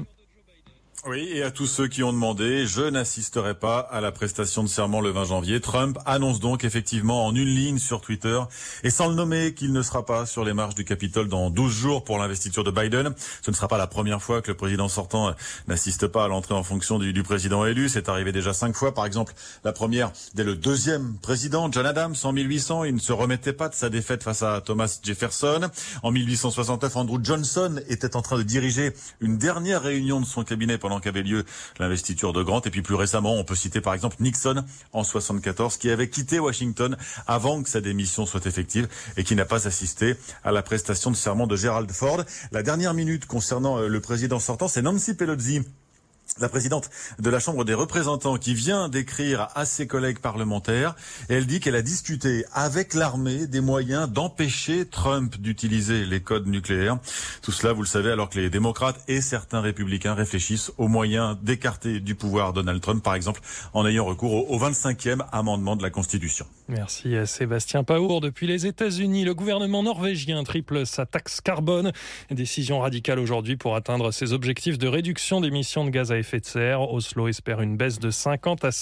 Oui, et à tous ceux qui ont demandé, je n'assisterai pas à la prestation de serment le 20 janvier. Trump annonce donc effectivement en une ligne sur Twitter et sans le nommer qu'il ne sera pas sur les marches du Capitole dans 12 jours pour l'investiture de Biden. Ce ne sera pas la première fois que le président sortant n'assiste pas à l'entrée en fonction du président élu. C'est arrivé déjà 5 fois. Par exemple, la première dès le 2e président, John Adams, en 1800. Il ne se remettait pas de sa défaite face à Thomas Jefferson. En 1869, Andrew Johnson était en train de diriger une dernière réunion de son cabinet pendant qu'avait lieu l'investiture de Grant. Et puis plus récemment, on peut citer par exemple Nixon en 74 qui avait quitté Washington avant que sa démission soit effective et qui n'a pas assisté à la prestation de serment de Gerald Ford. La dernière minute concernant le président sortant, c'est Nancy Pelosi la présidente de la Chambre des représentants qui vient d'écrire à ses collègues parlementaires. Et elle dit qu'elle a discuté avec l'armée des moyens d'empêcher Trump d'utiliser les codes nucléaires. Tout cela, vous le savez, alors que les démocrates et certains républicains réfléchissent aux moyens d'écarter du pouvoir Donald Trump, par exemple en ayant recours au 25e amendement de la Constitution. Merci Sébastien Paour. Depuis les États-Unis, le gouvernement norvégien triple sa taxe carbone. Décision radicale aujourd'hui pour atteindre ses objectifs de réduction d'émissions de gaz à effet de serre. Oslo espère une baisse de 50 à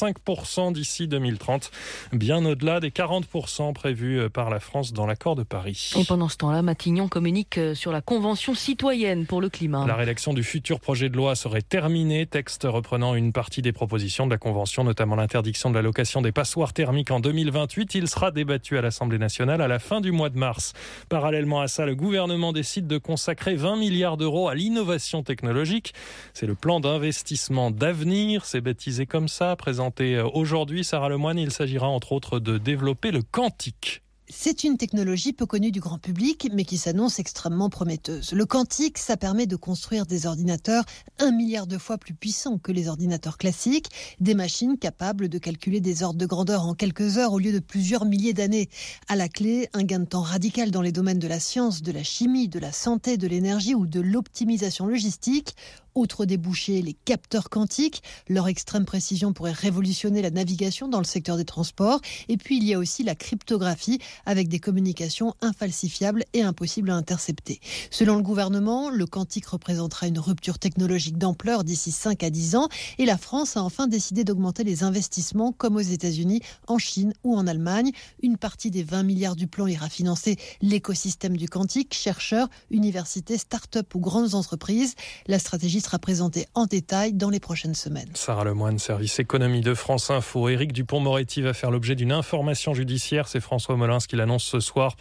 55% d'ici 2030, bien au-delà des 40% prévus par la France dans l'accord de Paris. Et pendant ce temps-là, Matignon communique sur la Convention citoyenne pour le climat. La rédaction du futur projet de loi serait terminée, texte reprenant une partie des propositions de la Convention, notamment l'interdiction de la location des passoires thermiques en 2028. Il sera débattu à l'Assemblée nationale à la fin du mois de mars. Parallèlement à ça, le gouvernement décide de consacrer 20 milliards d'euros à l'innovation technologique. C'est le plan d'investissement d'avenir, c'est baptisé comme ça, présenté aujourd'hui. Sarah Lemoine, il s'agira entre autres de développer le quantique. C'est une technologie peu connue du grand public, mais qui s'annonce extrêmement prometteuse. Le quantique, ça permet de construire des ordinateurs 1 milliard de fois plus puissants que les ordinateurs classiques, des machines capables de calculer des ordres de grandeur en quelques heures au lieu de plusieurs milliers d'années. À la clé, un gain de temps radical dans les domaines de la science, de la chimie, de la santé, de l'énergie ou de l'optimisation logistique. Autre débouché, les capteurs quantiques. Leur extrême précision pourrait révolutionner la navigation dans le secteur des transports. Et puis, il y a aussi la cryptographie avec des communications infalsifiables et impossibles à intercepter. Selon le gouvernement, le quantique représentera une rupture technologique d'ampleur d'ici 5 à 10 ans. Et la France a enfin décidé d'augmenter les investissements comme aux États-Unis, en Chine ou en Allemagne. Une partie des 20 milliards du plan ira financer l'écosystème du quantique, chercheurs, universités, start-up ou grandes entreprises. La stratégie sera présentée en détail dans les prochaines semaines. Sarah Lemoine, service économie de France Info. Éric Dupond-Moretti va faire l'objet d'une information judiciaire. C'est François Molins qui l'annonce ce soir,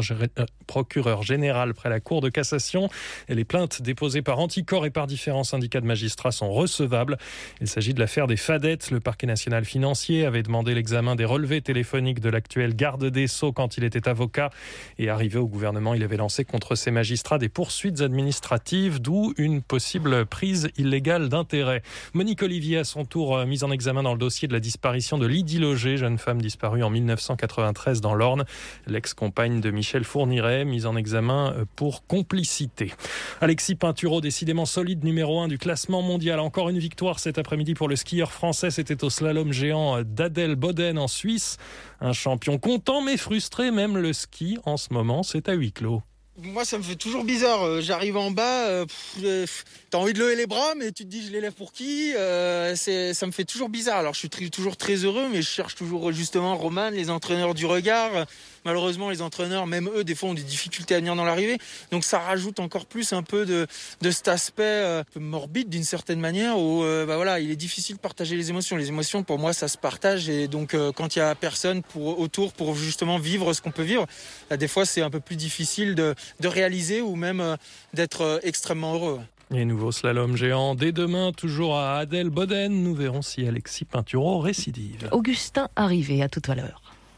procureur général près la Cour de cassation. Et les plaintes déposées par Anticor et par différents syndicats de magistrats sont recevables. Il s'agit de l'affaire des fadettes. Le parquet national financier avait demandé l'examen des relevés téléphoniques de l'actuel garde des Sceaux quand il était avocat. Et arrivé au gouvernement, il avait lancé contre ces magistrats des poursuites administratives, d'où une possible prise illégale d'intérêt. Monique Olivier, à son tour, mise en examen dans le dossier de la disparition de Lydie Loger, jeune femme disparue en 1993 dans l'Orne. L'ex-compagne de Michel Fourniret, mise en examen pour complicité. Alexis Pinturault, décidément solide numéro 1 du classement mondial. Encore une victoire cet après-midi pour le skieur français. C'était au slalom géant d'Adel Boden en Suisse. Un champion content mais frustré. Même le ski, en ce moment, c'est à huis clos. Moi, ça me fait toujours bizarre. J'arrive en bas, t'as envie de lever les bras, mais tu te dis, je les lève pour qui ? Ça me fait toujours bizarre. Alors, je suis toujours très heureux, mais je cherche toujours justement Roman, les entraîneurs du regard. Malheureusement, les entraîneurs, même eux, des fois, ont des difficultés à venir dans l'arrivée. Donc, ça rajoute encore plus un peu de cet aspect un peu morbide, d'une certaine manière, où il est difficile de partager les émotions. Les émotions, pour moi, ça se partage. Et donc, quand il y a personne autour pour justement vivre ce qu'on peut vivre, des fois, c'est un peu plus difficile de réaliser ou même d'être extrêmement heureux. Et nouveau slalom géant dès demain, toujours à Adel Boden. Nous verrons si Alexis Pinturault récidive. Augustin Arrivé, à tout à l'heure.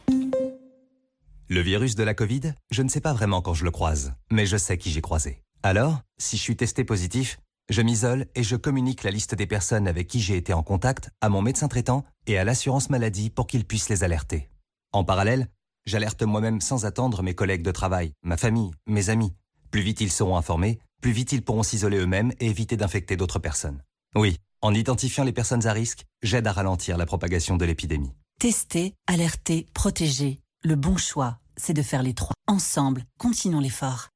Le virus de la Covid, je ne sais pas vraiment quand je le croise, mais je sais qui j'ai croisé. Alors, si je suis testé positif, je m'isole et je communique la liste des personnes avec qui j'ai été en contact à mon médecin traitant et à l'assurance maladie pour qu'ils puissent les alerter. En parallèle, j'alerte moi-même sans attendre mes collègues de travail, ma famille, mes amis. Plus vite ils seront informés, plus vite ils pourront s'isoler eux-mêmes et éviter d'infecter d'autres personnes. Oui, en identifiant les personnes à risque, j'aide à ralentir la propagation de l'épidémie. Tester, alerter, protéger. Le bon choix, c'est de faire les trois. Ensemble, continuons l'effort.